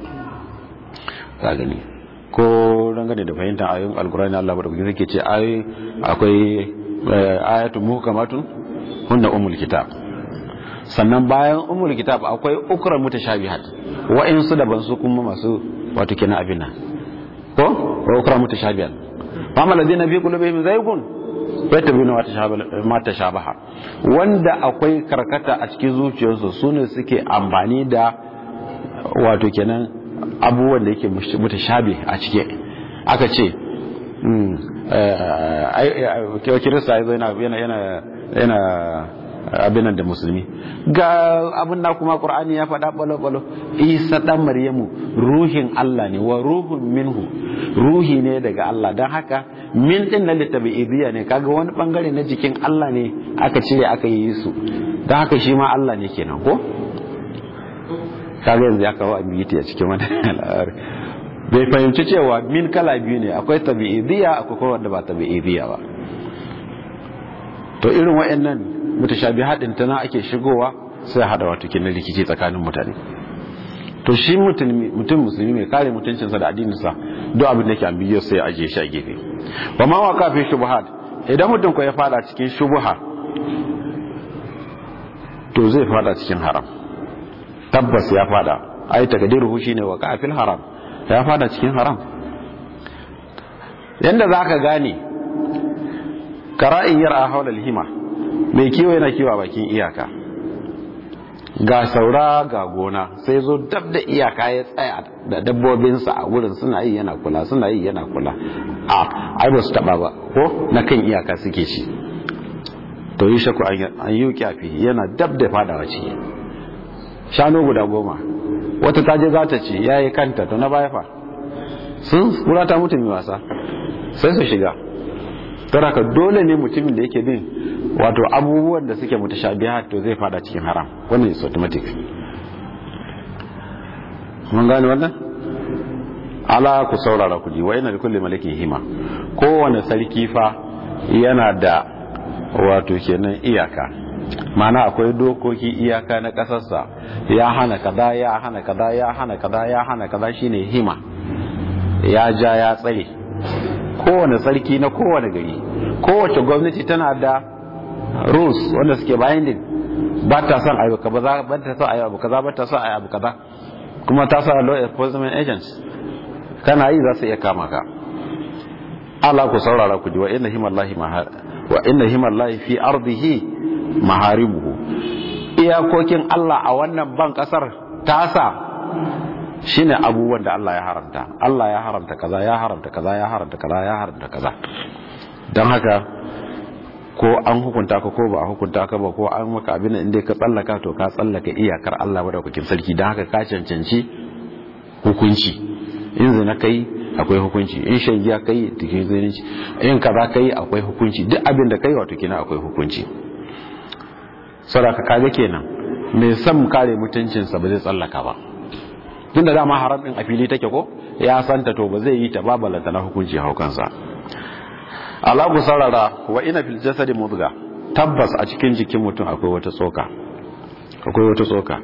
Ka gani ko dangane da fahimtar ayoyin alkurani, Allah bada kuke zai ce ayoyi akwai ayatun muhkamatun hunna umul kitab, sannan bayan umul kitab akwai ukra mutashabihat, wa'insu daban su kuma masu wato kenan abin nan. Ko wa ukra mutashabihat fa mal ladina fi qulubihim zaygun yatabuna ma tashabaha, wanda akwai karkata a cikin zuciyarsu sune suke amfani da wato kenan abubuwan da yake mutashabi a cike. Aka ce kewa kirista ya zo yana yana abin da musulmi, ga abin da kuma Qur'ani ya faɗa balo-balo, Isa ɗan Maryamu ruhin Allah ne, wa ruhun minhu, ruhi ne daga Allah. Don haka min ɗin na littabi'idiyya ne, kaga wani ɓangare na jikin Allah ne aka cire aka yi su, don haka shi ma Allah ne kenan. Ko kaga yanzu ya kawo ambiguity a cikin wani al'ari, bai fahimci cewa min kala biyu ne, akwai tabi'idiyya akwai kuma wanda ba tabi'idiyya ba. To irin wa'annan mutashabihat din tana ake shigowa sai hada wato kin rikici tsakanin mutane. To shi mutum mutum musulmi mai kare mutuncinsa da addininsa, duk abin da yake ambiguous sai aje shi a gefe. Wa ma waqa fi shubuhat, idan mutum ko ya fada cikin shubuha to zai fada cikin haram, tabbas ya fada. Ai takdiruhu shine waqa fil haram, ya fada cikin haram. Yanda zaka gane kara'in yar'a hawla al-hima, mai kiwo yana kiwo a bakin iyaka. ga saura ga gona, sai zo dab da iyaka ya tsaya da dabbobinsa a wurin, suna yi yana kula suna yi yana kula a ai ba su taba ba ko na kan iyaka suke ci. To yi shaku an yi kyafi yana dab da fadawa ciki. Shanu guda goma, wata ta je za ta ci yayi kanta, to na baya fa sun kura ta mutum wasa sai su shiga. Tara ka dole ne mutumin da yake bin wato abubuwan da suke mutashabihat to zai fada cikin haram, wannan is automatic. Mun gane wannan? Ala ku saurara ku ji, wa inna likulli malikin hima. Kowane sarki fa yana da wato kenan iyaka, mana akwai dokoki iyaka na kasarsa, ya hana kaza ya hana kaza ya hana kaza ya hana kaza, shine hima, ya ja ya tsare. Kowane sarki na kowane gari, kowace gwamnati tana da rules wanda suke binding, ba ta son ayyuka kaza, ba ta son ayyuka kaza, ba ta son ayyuka kaza, kuma ta sa law enforcement agents, kana yi za su iya kama ka. Allah ku saurara ku ji, wa inna himallahi mahar wa inna himallahi fi ardihi maharibuhu. Iyakokin Allah a wannan ban kasar tasa shine abubuwan da Allah ya haramta. Allah ya haramta kaza, ya haramta kaza, ya haramta kaza, ya haramta kaza. Dan haka ko an hukunta ka ko ba a hukunta ka ba, ko an maka abin da inda ka tsallaka to ka tsallaka iyakar Allah madaukakin sarki. Dan haka ka cancanci hukunci. In zina kai akwai hukunci, in shan giya kai cikin zalunci, in kaza kai akwai hukunci, duk abin da kai wato kina akwai hukunci. Saboda kaga kenan mai san kare mutuncin sa ba zai tsallaka ba, tunda dama haram din a fili take ko ya santa, to ba zai yi ta babalanta na hukunci haukansa. Allah ku sarara, wa ina fil jasadi mudga, tabbas a cikin jikin mutum akwai wata tsoka, akwai wata tsoka.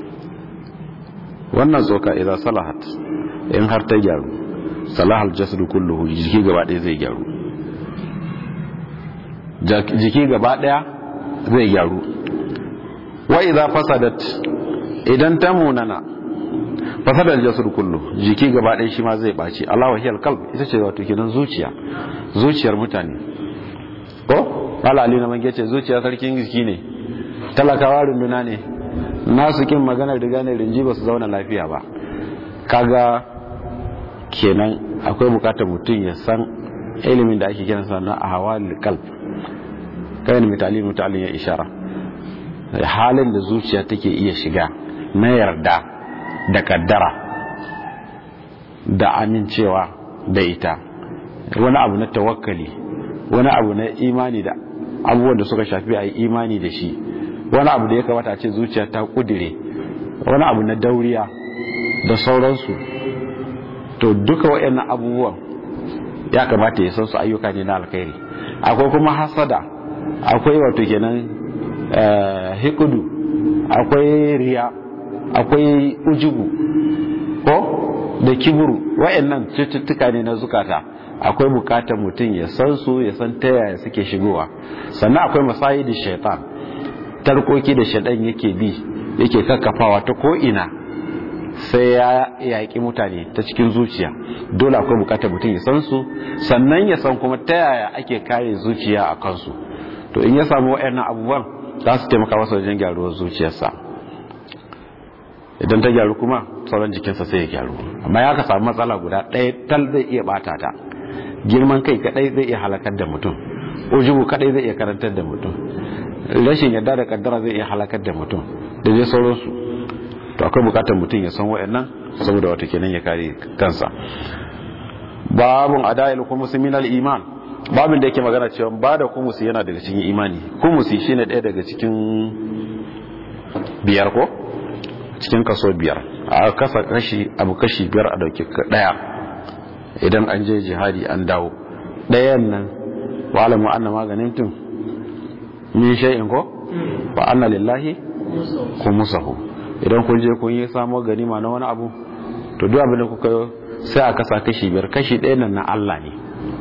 Wannan tsoka idan salahat, in har ta gyaru, salahal jasadu kulluhu, jiki gaba ɗaya zai gyaru, jiki gaba ɗaya zai gyaru. Wa idza fasadat, idan ta munana, fasadal jasadu kullu, jiki gaba ɗaya shi ma zai baci. Allahu hiyal qalb, ita ce wato kenan zuciya, zuciyar mutane ko Allah ali na mange ce zuciya sarkin jiki ne, talakawa runduna ne, nasu kin magana riga ne rinji ba su zauna lafiya ba. Kaga kenan akwai bukatar mutum ya san ilimin da ake kiransa na ahwalul qalb, kayan mitali mutalin ya ishara halin da zuciya take iya shiga na yarda da kaddara da amincewa da ita, wani abu na tawakkali, wani abu na imani da abubuwan da suka shafi a yi imani da shi, wani abu da ya kamata a ce zuciya ta kudire, wani abu na dauriya da sauransu. To duka waɗannan abubuwan ya kamata ya san su ayyuka ne na alkhairi. Akwai kuma hasada, akwai wato kenan hikudu, akwai riya, akwai ujubu ko da kiburu. Waɗannan cututtuka ne na zukata, akwai bukatar mutum ya san su, ya san ta yaya suke shigowa. Sannan akwai masayidi shaitan, tarkoki da shaitan yake bi, yake kakkafawa ta ko ina sai ya yaƙi mutane ta cikin zuciya. Dole akwai bukatar mutum ya san su, sannan ya san kuma ta yaya ake kare zuciya a kansu. To in ya samu waɗannan abubuwan za su taimaka masa wajen gyaruwar zuciyarsa. Idan ta gyaru kuma sauran jikinsa sai ya gyaru. Amma ya ka samu matsala guda ɗaya tal zai iya bata ta. Girman kai kadai zai iya halakar da mutum, ujubu kadai zai iya karantar da mutum, rashin yarda da kaddara zai iya halakar da mutum da dai sauransu. To akwai bukatar mutum ya san wayannan saboda wata kenan ya kare kansa. Babun ada'il khumusi min al-iman, babin da yake magana cewa ba da khumusi yana daga cikin imani. Khumusi shine ɗaya daga cikin biyar ko cikin kaso biyar, a kasa kashi abu kashi biyar a dauki daya idan an je jihadi an dawo. Dayan nan wa alamu anna maganin tun min shay'in ko fa anna lillahi khumusahu. Idan kun je kun yi samo ganima na wani abu, to duk abin da kuka yi sai a kasa kashi biyar, kashi ɗaya nan na Allah ne,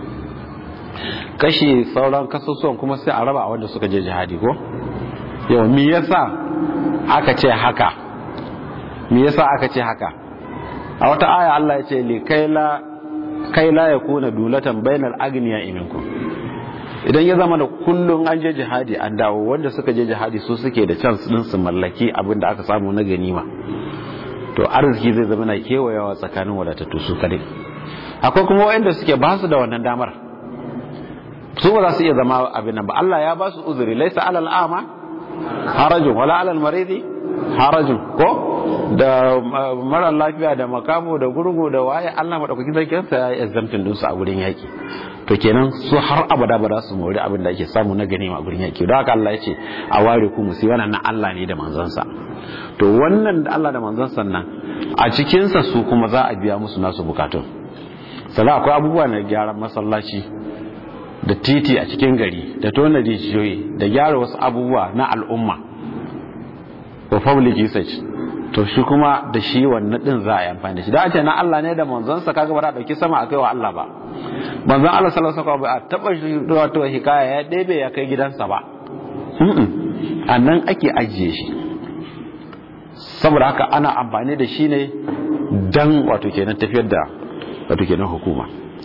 kashi sauran kasusuwan kuma sai a raba a wanda suka je jihadi ko. Yau me yasa aka ce haka, me yasa aka ce haka? A wata aya Allah ya ce li kaila kaila yakuna dulatan bainal agniya minkum, idan ya zama da kullum an je jihadi an dawo, wanda suka je jihadi su suke da chance din su mallaki abin da aka samu na ganima, to arziki zai zama na kewayawa tsakanin wadatattu su kadai. Akwai kuma wanda suke ba su da wannan damar, su ba za su iya zama abin nan ba. Allah ya ba su uzuri, laisa alal ama harajun wala alal maridi harajun, ko da mara lafiya da makamo da gurgu da waye Allah madaukakin sarkin sa ya exemption din su a gurin yaki. To kenan su har abada ba za su mori abin da ake samu na ganima a gurin yaki. Don haka Allah ya ce a ware ku musu, wannan na Allah ne da manzansa. To wannan da Allah da manzansa nan a cikin sa su kuma za a biya musu nasu bukatun. Sannan akwai abubuwa na gyaran masallaci da titi a cikin gari da tona rijiyoyi da gyara wasu abubuwa na al'umma ko public usage, to shi kuma da shi wannan din za a yi amfani da shi. Da a ce na Allah ne da manzansa, kaga ba za a dauki sama a kai wa Allah ba. Manzon Allah sallallahu alaihi wasallam ba a taba shi wato hikaya ya ɗebe ya kai gidansa ba, a nan ake ajiye shi. Saboda haka ana amfani da shi ne dan wato kenan tafiyar da wato kenan hukuma.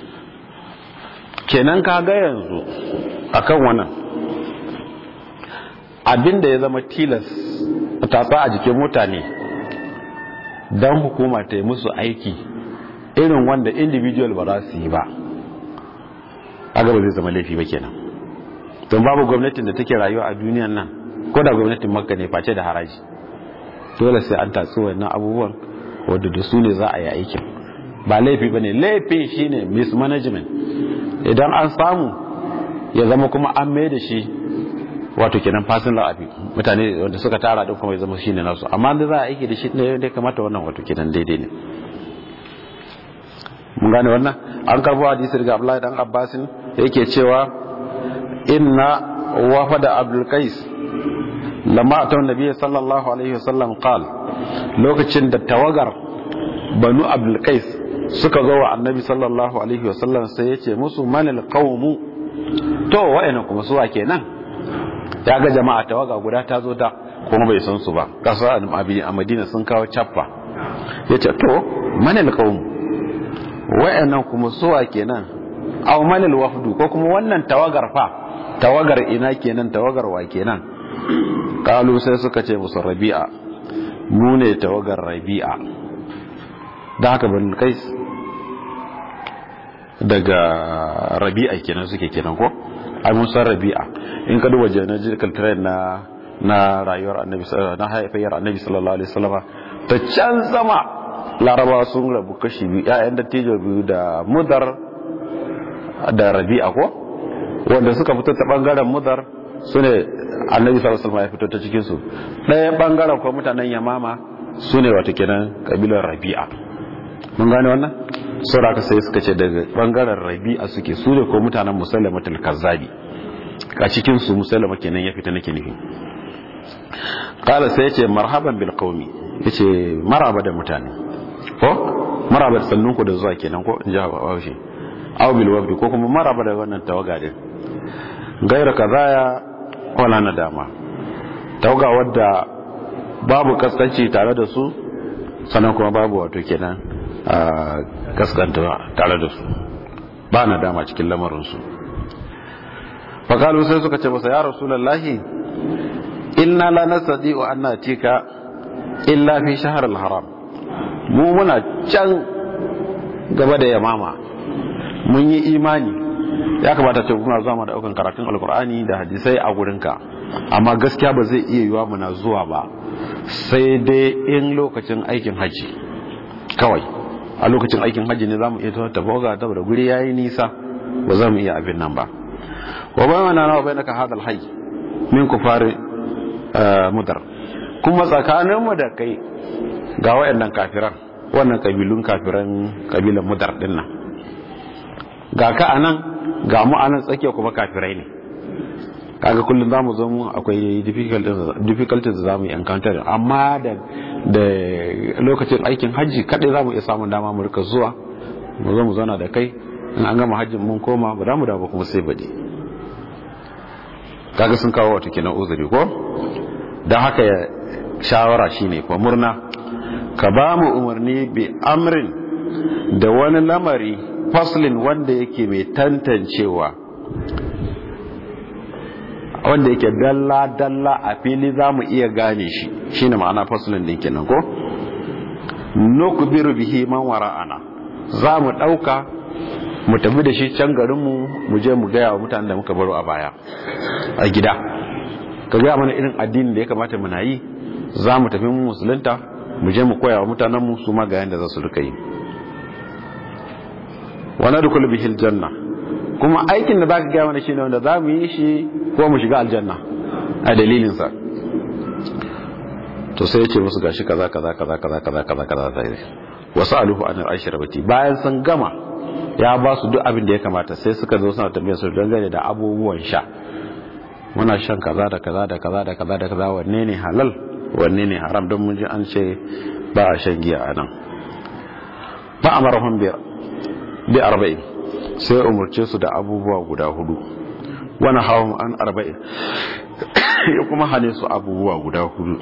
Kenan ka ga yanzu akan wannan abin da ya zama tilas tatsa a jikin mutane dan hukuma ta yi musu aiki irin wanda individual ba za su yi ba, aga ba zai zama laifi ba kenan. don babu gwamnatin da take rayuwa a duniyan nan, ko da gwamnatin makka ne face da haraji, dole sai an tatsi wannan abubuwan wadda da su ne za a yi aikin. Ba laifi ba ne, laifin shi ne mismanagement. Idan an samu ya zama kuma an mai da shi wato kenan personal abi, mutane wanda suka tara din kuma ya zama shi ne nasu, amma da za a aiki da shi ne da kamata wannan wato kenan daidai ne. Mun gane wannan. An karbo hadisi daga Abdullahi dan Abbasin yake cewa inna wafada Abdul Qais lamma ata annabi sallallahu alaihi wasallam qal, lokacin da tawagar banu Abdul Qais suka zo wa annabi sallallahu alaihi wasallam sai yace musu manil qaumu, to wa'ina kuma suwa kenan. Ya ga jama'a tawaga guda ta zo ta kuma bai san su ba, kasa a Madina sun kawo chaffa. Yace to manil qaumu, wa'annan kuma suwa kenan, aw manil wafdu, ko kuma wannan tawagar fa, tawagar ina kenan, tawagar wa kenan. Kalu sai suka ce musu Rabi'a, mu ne tawagar Rabi'a. Da haka ban kai daga Rabi'a kenan suke kenan ko? Ai mun san Rabi'a. In ka duba genealogical trend na na rayuwar Annabi, na haifiyar Annabi sallallahu alaihi wasallam, ta can sama Larabawa sun rabu kashi biyu, ƴaƴan dattijo biyu da Mudar da Rabi'a ko? Wanda suka fito ta bangaren Mudar sune Annabi sallallahu alaihi wasallam ya fito ta cikin su. Ɗaya bangaren ko mutanen Yamama sune wato kenan kabilar Rabi'a. Mun gane wannan? Saboda sai suka ce daga bangaren Rabi'a suke, su ne ko mutanen Musailamatul Kazzabi. A cikin su Musailama kenan ya fita nake nufi. Kala sai yace marhaban bil qaumi, yace maraba da mutane. Ko maraba da sannunku da zuwa kenan ko in ji Bahaushe. Aw bil wafdi, ko kuma maraba da wannan tawaga din. Gaira kazaya wala nadama. Tawaga wadda babu kaskanci tare da su, sannan kuma babu wato kenan a kaskanta tare da su, ba na dama cikin lamarinsu. Fakalu sai suka ce masa, ya rasulallahi inna la nastati'u an natika illa fi shahr al-haram, mu muna can gaba da Yamama, mun yi imani, ya kamata ce kuna zuwa da daukan karatun alkur'ani da hadisai a gurinka, amma gaskiya ba zai iya yiwa muna zuwa ba sai dai in lokacin aikin haji kawai. A lokacin aikin hajji ne za mu iya tafoga ta da guri yayi nisa, ba za mu iya abin nan ba. Wa bai mana nawa bai naka hadal hayy min kufari Mudar, kuma tsakaninmu da kai ga wayannan kafiran, wannan kabilun kafiran kabilan Mudar din nan, ga ka anan ga mu anan tsakiya kuma kafirai ne. Kaga kullum zamu zo mu akwai difficulties da zamu encounter, amma da da lokacin aikin hajji kadai zamu iya samun dama mu rika zuwa mu zo mu zauna da kai, in an gama hajjin mun koma ba za mu dawo kuma sai bade. Kaga sun kawo wata kenan uzuri ko? Dan haka shawara shine ko murna ka ba mu umarni bi amrin da wani lamari faslin wanda yake mai tantancewa, wanda yake dalla dalla a fili zamu iya gane shi shine ma'ana faslun din kenan ko nukbiru bihi man wara'ana zamu dauka mu tafi da shi can garin mu mu je mu gaya wa mutanen da muka baro a baya a gida ka gaya mana irin addinin da ya kamata mu na yi zamu tafi mu musulunta mu je mu koya wa mutanen mu su ma ga yanda za su rika yi wa nadkhulu bihi aljanna kuma aikin da zaka gaya mana shine wanda zamu yi shi ko mu shiga aljanna a dalilin sa to sai yace musu gashi kaza kaza kaza kaza kaza kaza kaza sai wasaluhu an al-ashrabati bayan sun gama ya ba su duk abin da ya kamata sai suka zo suna tambayar su dangane da abubuwan sha muna shan kaza da kaza da kaza da kaza da kaza wanne ne halal wanne ne haram don mun ji an ce ba a shan giya anan ba amarahum bi bi arba'in sai umurce su da abubuwa guda hudu wani hawan an arba'in ya kuma hane su abubuwa guda hudu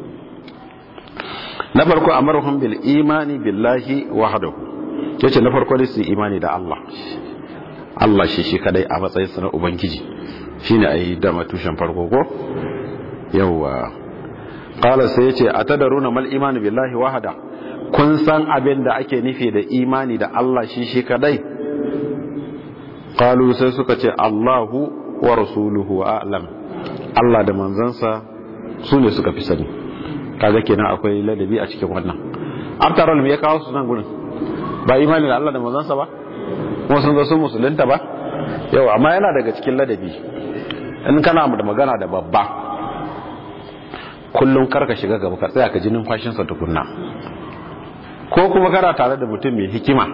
na farko amarahum bil imani billahi wahdahu yace na farko dai su imani da Allah Allah shi shi kadai a matsayin sa na ubangiji shine ai da matushan farko ko yawa qala sai yace atadaruna mal imani billahi wahda kun san abin da ake nufi da imani da Allah shi shi kadai qalu sai suka ce Allahu wa rasuluhu a'lam Allah da manzansa su ne suka fi sani kaga kenan akwai ladabi a cikin wannan after all me ya kawo su nan gurin ba imani da Allah da manzansa ba kuma sun zo sun musulunta ba yau amma yana daga cikin ladabi in kana da magana da babba kullum karka shiga gaba ka tsaya ka ji numfashin sa tukunna ko kuma kana tare da mutum mai hikima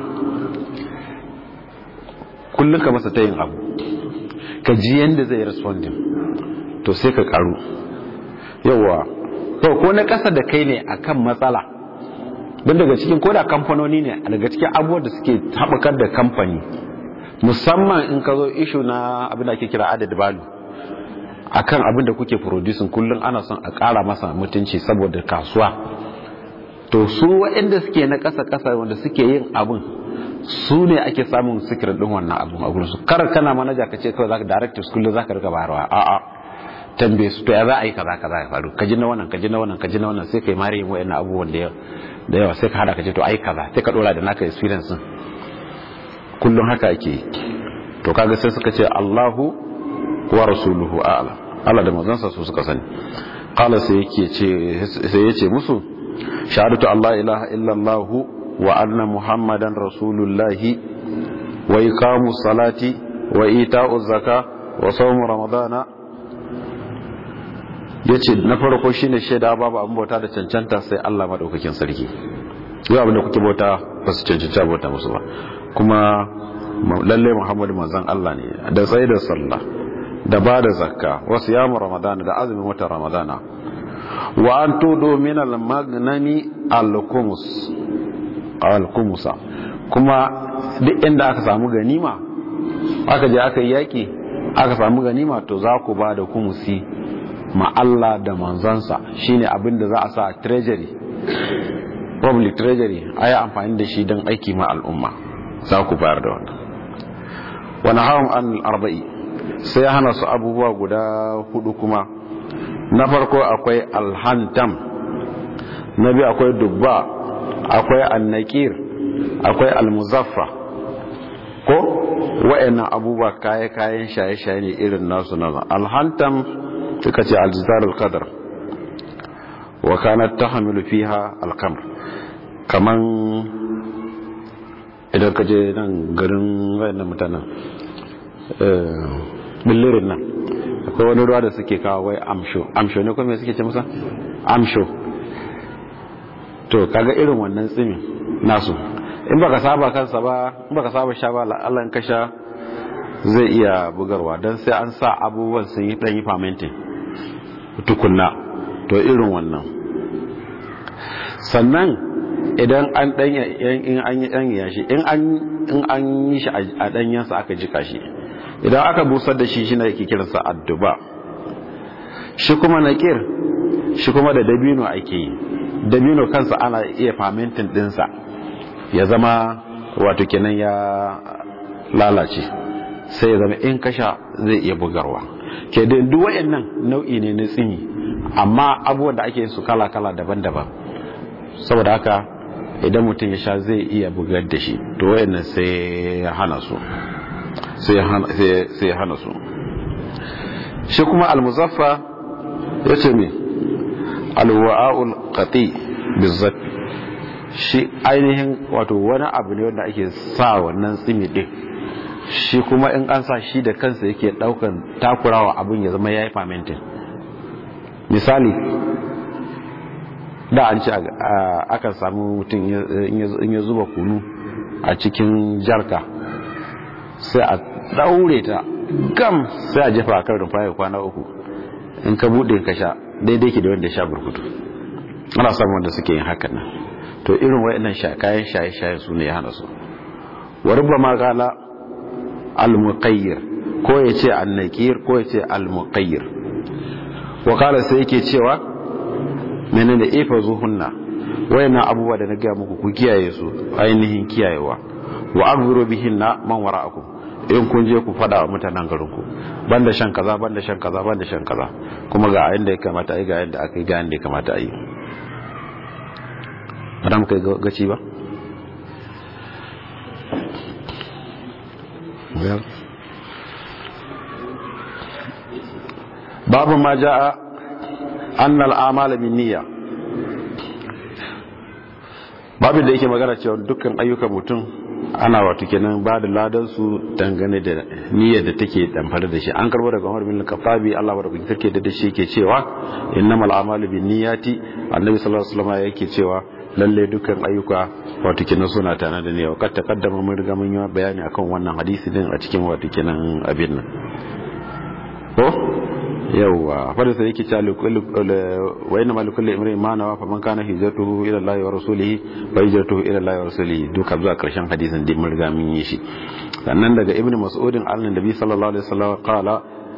kullum ka masa tayin abu ka ji yanda zai responding to sai ka karu yawa to ko na kasa da kai ne akan matsala don daga cikin koda kamfanoni ne daga cikin abubuwan da suke haɓakar da kamfani musamman in ka zo ishu na abin da ake kira added value akan abin da kuke producing kullum ana son a ƙara masa mutunci saboda kasuwa to su waɗanda suke na ƙasa-ƙasa wanda suke yin abin su ne ake samun sikirin ɗin wannan abin a gurinsu kar kana manaja ka ce kawai za ka directives kullum za ka rika bayarwa a'a tambaye su to ya za a yi kaza kaza ya faru ka ji na wannan ka ji na wannan ka ji na wannan sai kai mare yin waɗannan abubuwan da da yawa sai ka hada ka ce to ai kaza sai ka dora da naka experience din kullum haka ake to kaga sai suka ce Allahu wa rasuluhu a'lam Allah da manzansa su suka sani qala sai yake ce sai yace musu shahadatu Allah ilaha illa Allah wa anna muhammadan rasulullahi wa iqamu salati wa ita'u zaka wa sawm ramadana yace na farko shine shaida babu abin bauta da cancanta sai Allah madaukakin sarki yau abin da kuke bauta ba su cancanta bauta musu ba kuma lalle Muhammadu manzon Allah ne da tsaye da sallah da ba da zakka wa siyamu ramadana da azumin watan ramadana wa an tudu min al magnami al kumus al kumusa kuma duk inda aka samu ganima aka je aka yi yaki aka samu ganima to za ku ba da kumusi ma Allah da manzansa shine abin da za a sa a treasury public treasury ayi amfani da shi don aiki ma al'umma za ku bayar da wannan wani hawan an arba'i sai ya hana su abubuwa guda hudu kuma na farko akwai alhantam na biyu akwai dubba akwai annakir akwai almuzaffa ko wa'annan abubuwa kayan kayan shaye-shaye ne irin nasu na alhantam suka ce aljizar al-qadar wa kanat tahmilu fiha al-kamr kaman idan ka je nan garin wayannan mutanen eh billirin nan akwai wani ruwa da suke kawo wai amsho amsho ne kuma suke ce masa amsho to kaga irin wannan tsimi nasu in baka saba kansa ba in baka saba sha ba Allah in ka sha zai iya bugarwa dan sai an sa abubuwan sun yi dan yi fermenting tukunna to irin wannan sannan idan an danya in an yi danya shi in an in an yi shi a danyen sa aka jika shi idan aka busar da shi shine yake kiransa adduba shi kuma nakir shi kuma da dabino ake yi dabino kansa ana iya fermenting din sa ya zama wato kenan ya lalace sai ya zama in kasha zai iya bugarwa ke da duk wayannan nau'i ne na tsimi amma abubuwan da ake yin su kala kala daban-daban saboda haka idan mutum ya sha zai iya bugar da shi to wayannan sai ya hana su sai ya hana sai ya hana su shi kuma al-muzaffa yace me al-wa'ul qati bizzat shi ainihin wato wani abu ne wanda ake sa wannan tsimi din shi kuma in an sa shi da kansa yake daukan takurawa abin ya zama yayi fermenting misali da an ce akan samu mutum in ya zuba kunu a cikin jarka sai a daure ta gam sai a jefa a kan rumfa kwana uku in ka bude ka sha daidai ke da wanda ya sha burkutu ana samun wanda suke yin hakan nan to irin wayannan kayan shaye-shaye su ne ya hana su wa rubbama qala al-muqayyir ko yace an-naqir ko yace al-muqayyir wa qala sai yake cewa menene ifazuhunna wayannan abubuwa da na ga muku ku kiyaye su ainihin kiyayewa wa aghfiru bihinna man wara'akum in kun je ku fada wa mutanen garin ku banda shan kaza banda shan kaza banda shan kaza kuma ga inda ya kamata ai ga yadda aka yi ga inda ya kamata ai adam kai gaci ba babu ma jaa anna al-a'mal bin niyya babu da yake magana cewa dukkan ayyukan mutum ana wato kenan ba da ladan su dangane da niyyar da take damfare da shi an karbo daga Umar bin Khattabi Allah barkatu take da shi yake cewa innamal a'malu bin niyyati annabi sallallahu alaihi wasallam yake cewa lalle dukkan ayyuka wato kenan suna tana da niyya kad taqaddama mun riga mun yi bayani akan wannan hadisi din a cikin wato kenan abin nan ko yawa fara sai yake cewa wa inna mal kulli imrin ma nawa fa man kana hijratuhu ila Allah wa rasulihi fa hijratuhu ila Allah wa rasulihi duka zuwa karshen hadisin din mun riga mun yi shi sannan daga ibnu mas'udin annabi sallallahu alaihi wasallam qala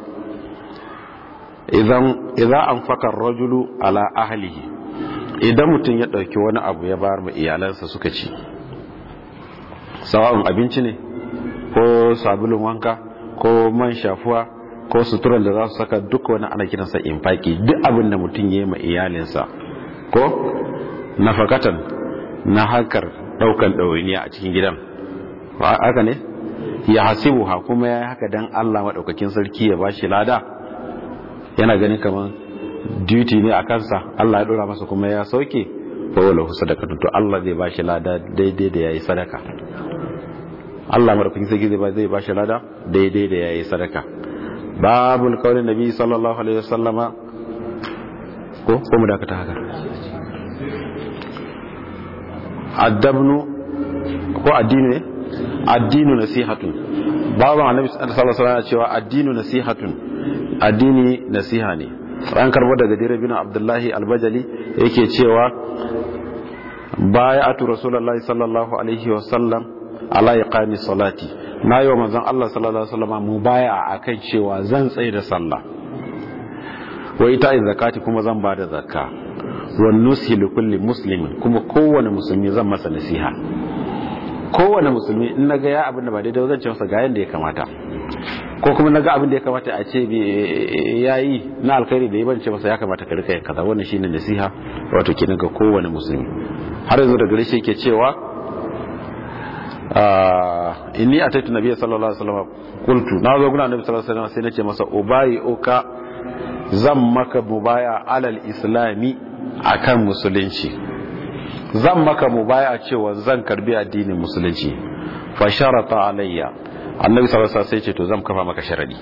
idan idza anfaqa ar-rajulu ala ahlihi idan mutum ya dauki wani abu ya bayar ma iyalansa suka ci sawa'un abinci ne ko sabulun wanka ko man shafuwa ko suturan da za su saka duk wani ana kiransa infaki duk abin da mutum ya yi ma iyalinsa ko nafakatan na harkar daukan ɗawainiya a cikin gidan haka ne ya hasibu ha kuma ya yi haka don Allah maɗaukakin sarki ya bashi lada yana ganin kamar duty ne a kansa Allah ya ɗora masa kuma ya sauke fa wala hu sadaqatu to Allah zai bashi lada daidai da yayi sadaka Allah maɗaukakin sarki zai bashi lada daidai da yayi sadaka babul kaulin nabi sallallahu alaihi wasallama ko ko mu dakata haka addabnu ko addini ne addinu nasihatun babu annabi sallallahu alaihi wasallam cewa addinu nasihatun addini nasiha ne ran karbo daga dire bin abdullahi albajali yake cewa bai'atu rasulullahi sallallahu alaihi wasallam ala iqami salati na yi wa manzon Allah sallallahu alaihi wasallam mu baya akan cewa zan tsaye da sallah wa ita in zakati kuma zan bada zakka wa nusi li kulli muslimin kuma kowane musulmi zan masa nasiha kowane musulmi in naga ya abin da ba daidai zan ce masa ga yanda ya kamata ko kuma naga abin da ya kamata a ce yayi na alkhairi da ya bance masa ya kamata ka rika yin kaza wannan shine nasiha wato kenan ga kowane musulmi har yanzu da gare shi yake cewa inni ataitu nabiyya sallallahu alaihi wasallam qultu na zo guna nabi sallallahu alaihi wasallam sai nace masa ubayi uka zan maka mubaya alal islami akan musulunci zan maka mubaya cewa zan karbi addinin musulunci fa sharata alayya annabi sallallahu alaihi wasallam sai ce to zan kafa maka sharadi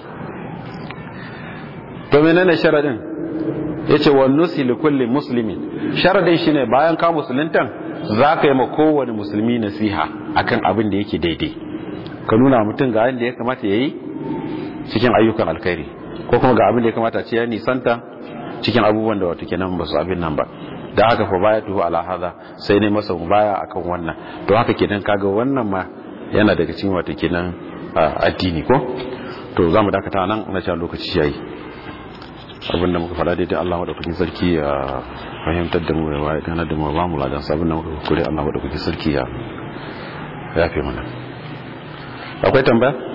to menene sharadin yace wa nusi li kulli muslimin sharadin shine bayan ka musuluntan za ka yi ma kowane musulmi nasiha akan abin da yake daidai ka nuna mutum ga yadda ya kamata ya yi cikin ayyukan alkhairi ko kuma ga abin da ya kamata ce ya nisanta cikin abubuwan da wato kenan ba su abin nan ba da haka fa baya tuhu ala hada sai ne masa baya akan wannan to haka kenan kaga wannan ma yana daga cikin wato kenan addini ko to zamu dakata nan na cewa lokaci yayi abin da muka faɗa daidai Allah madaukakin sarki ya fahimtar da mu da waye kana da mu ba mu ladan sabon da muka kure Allah madaukakin sarki ya yafe mana akwai tambaya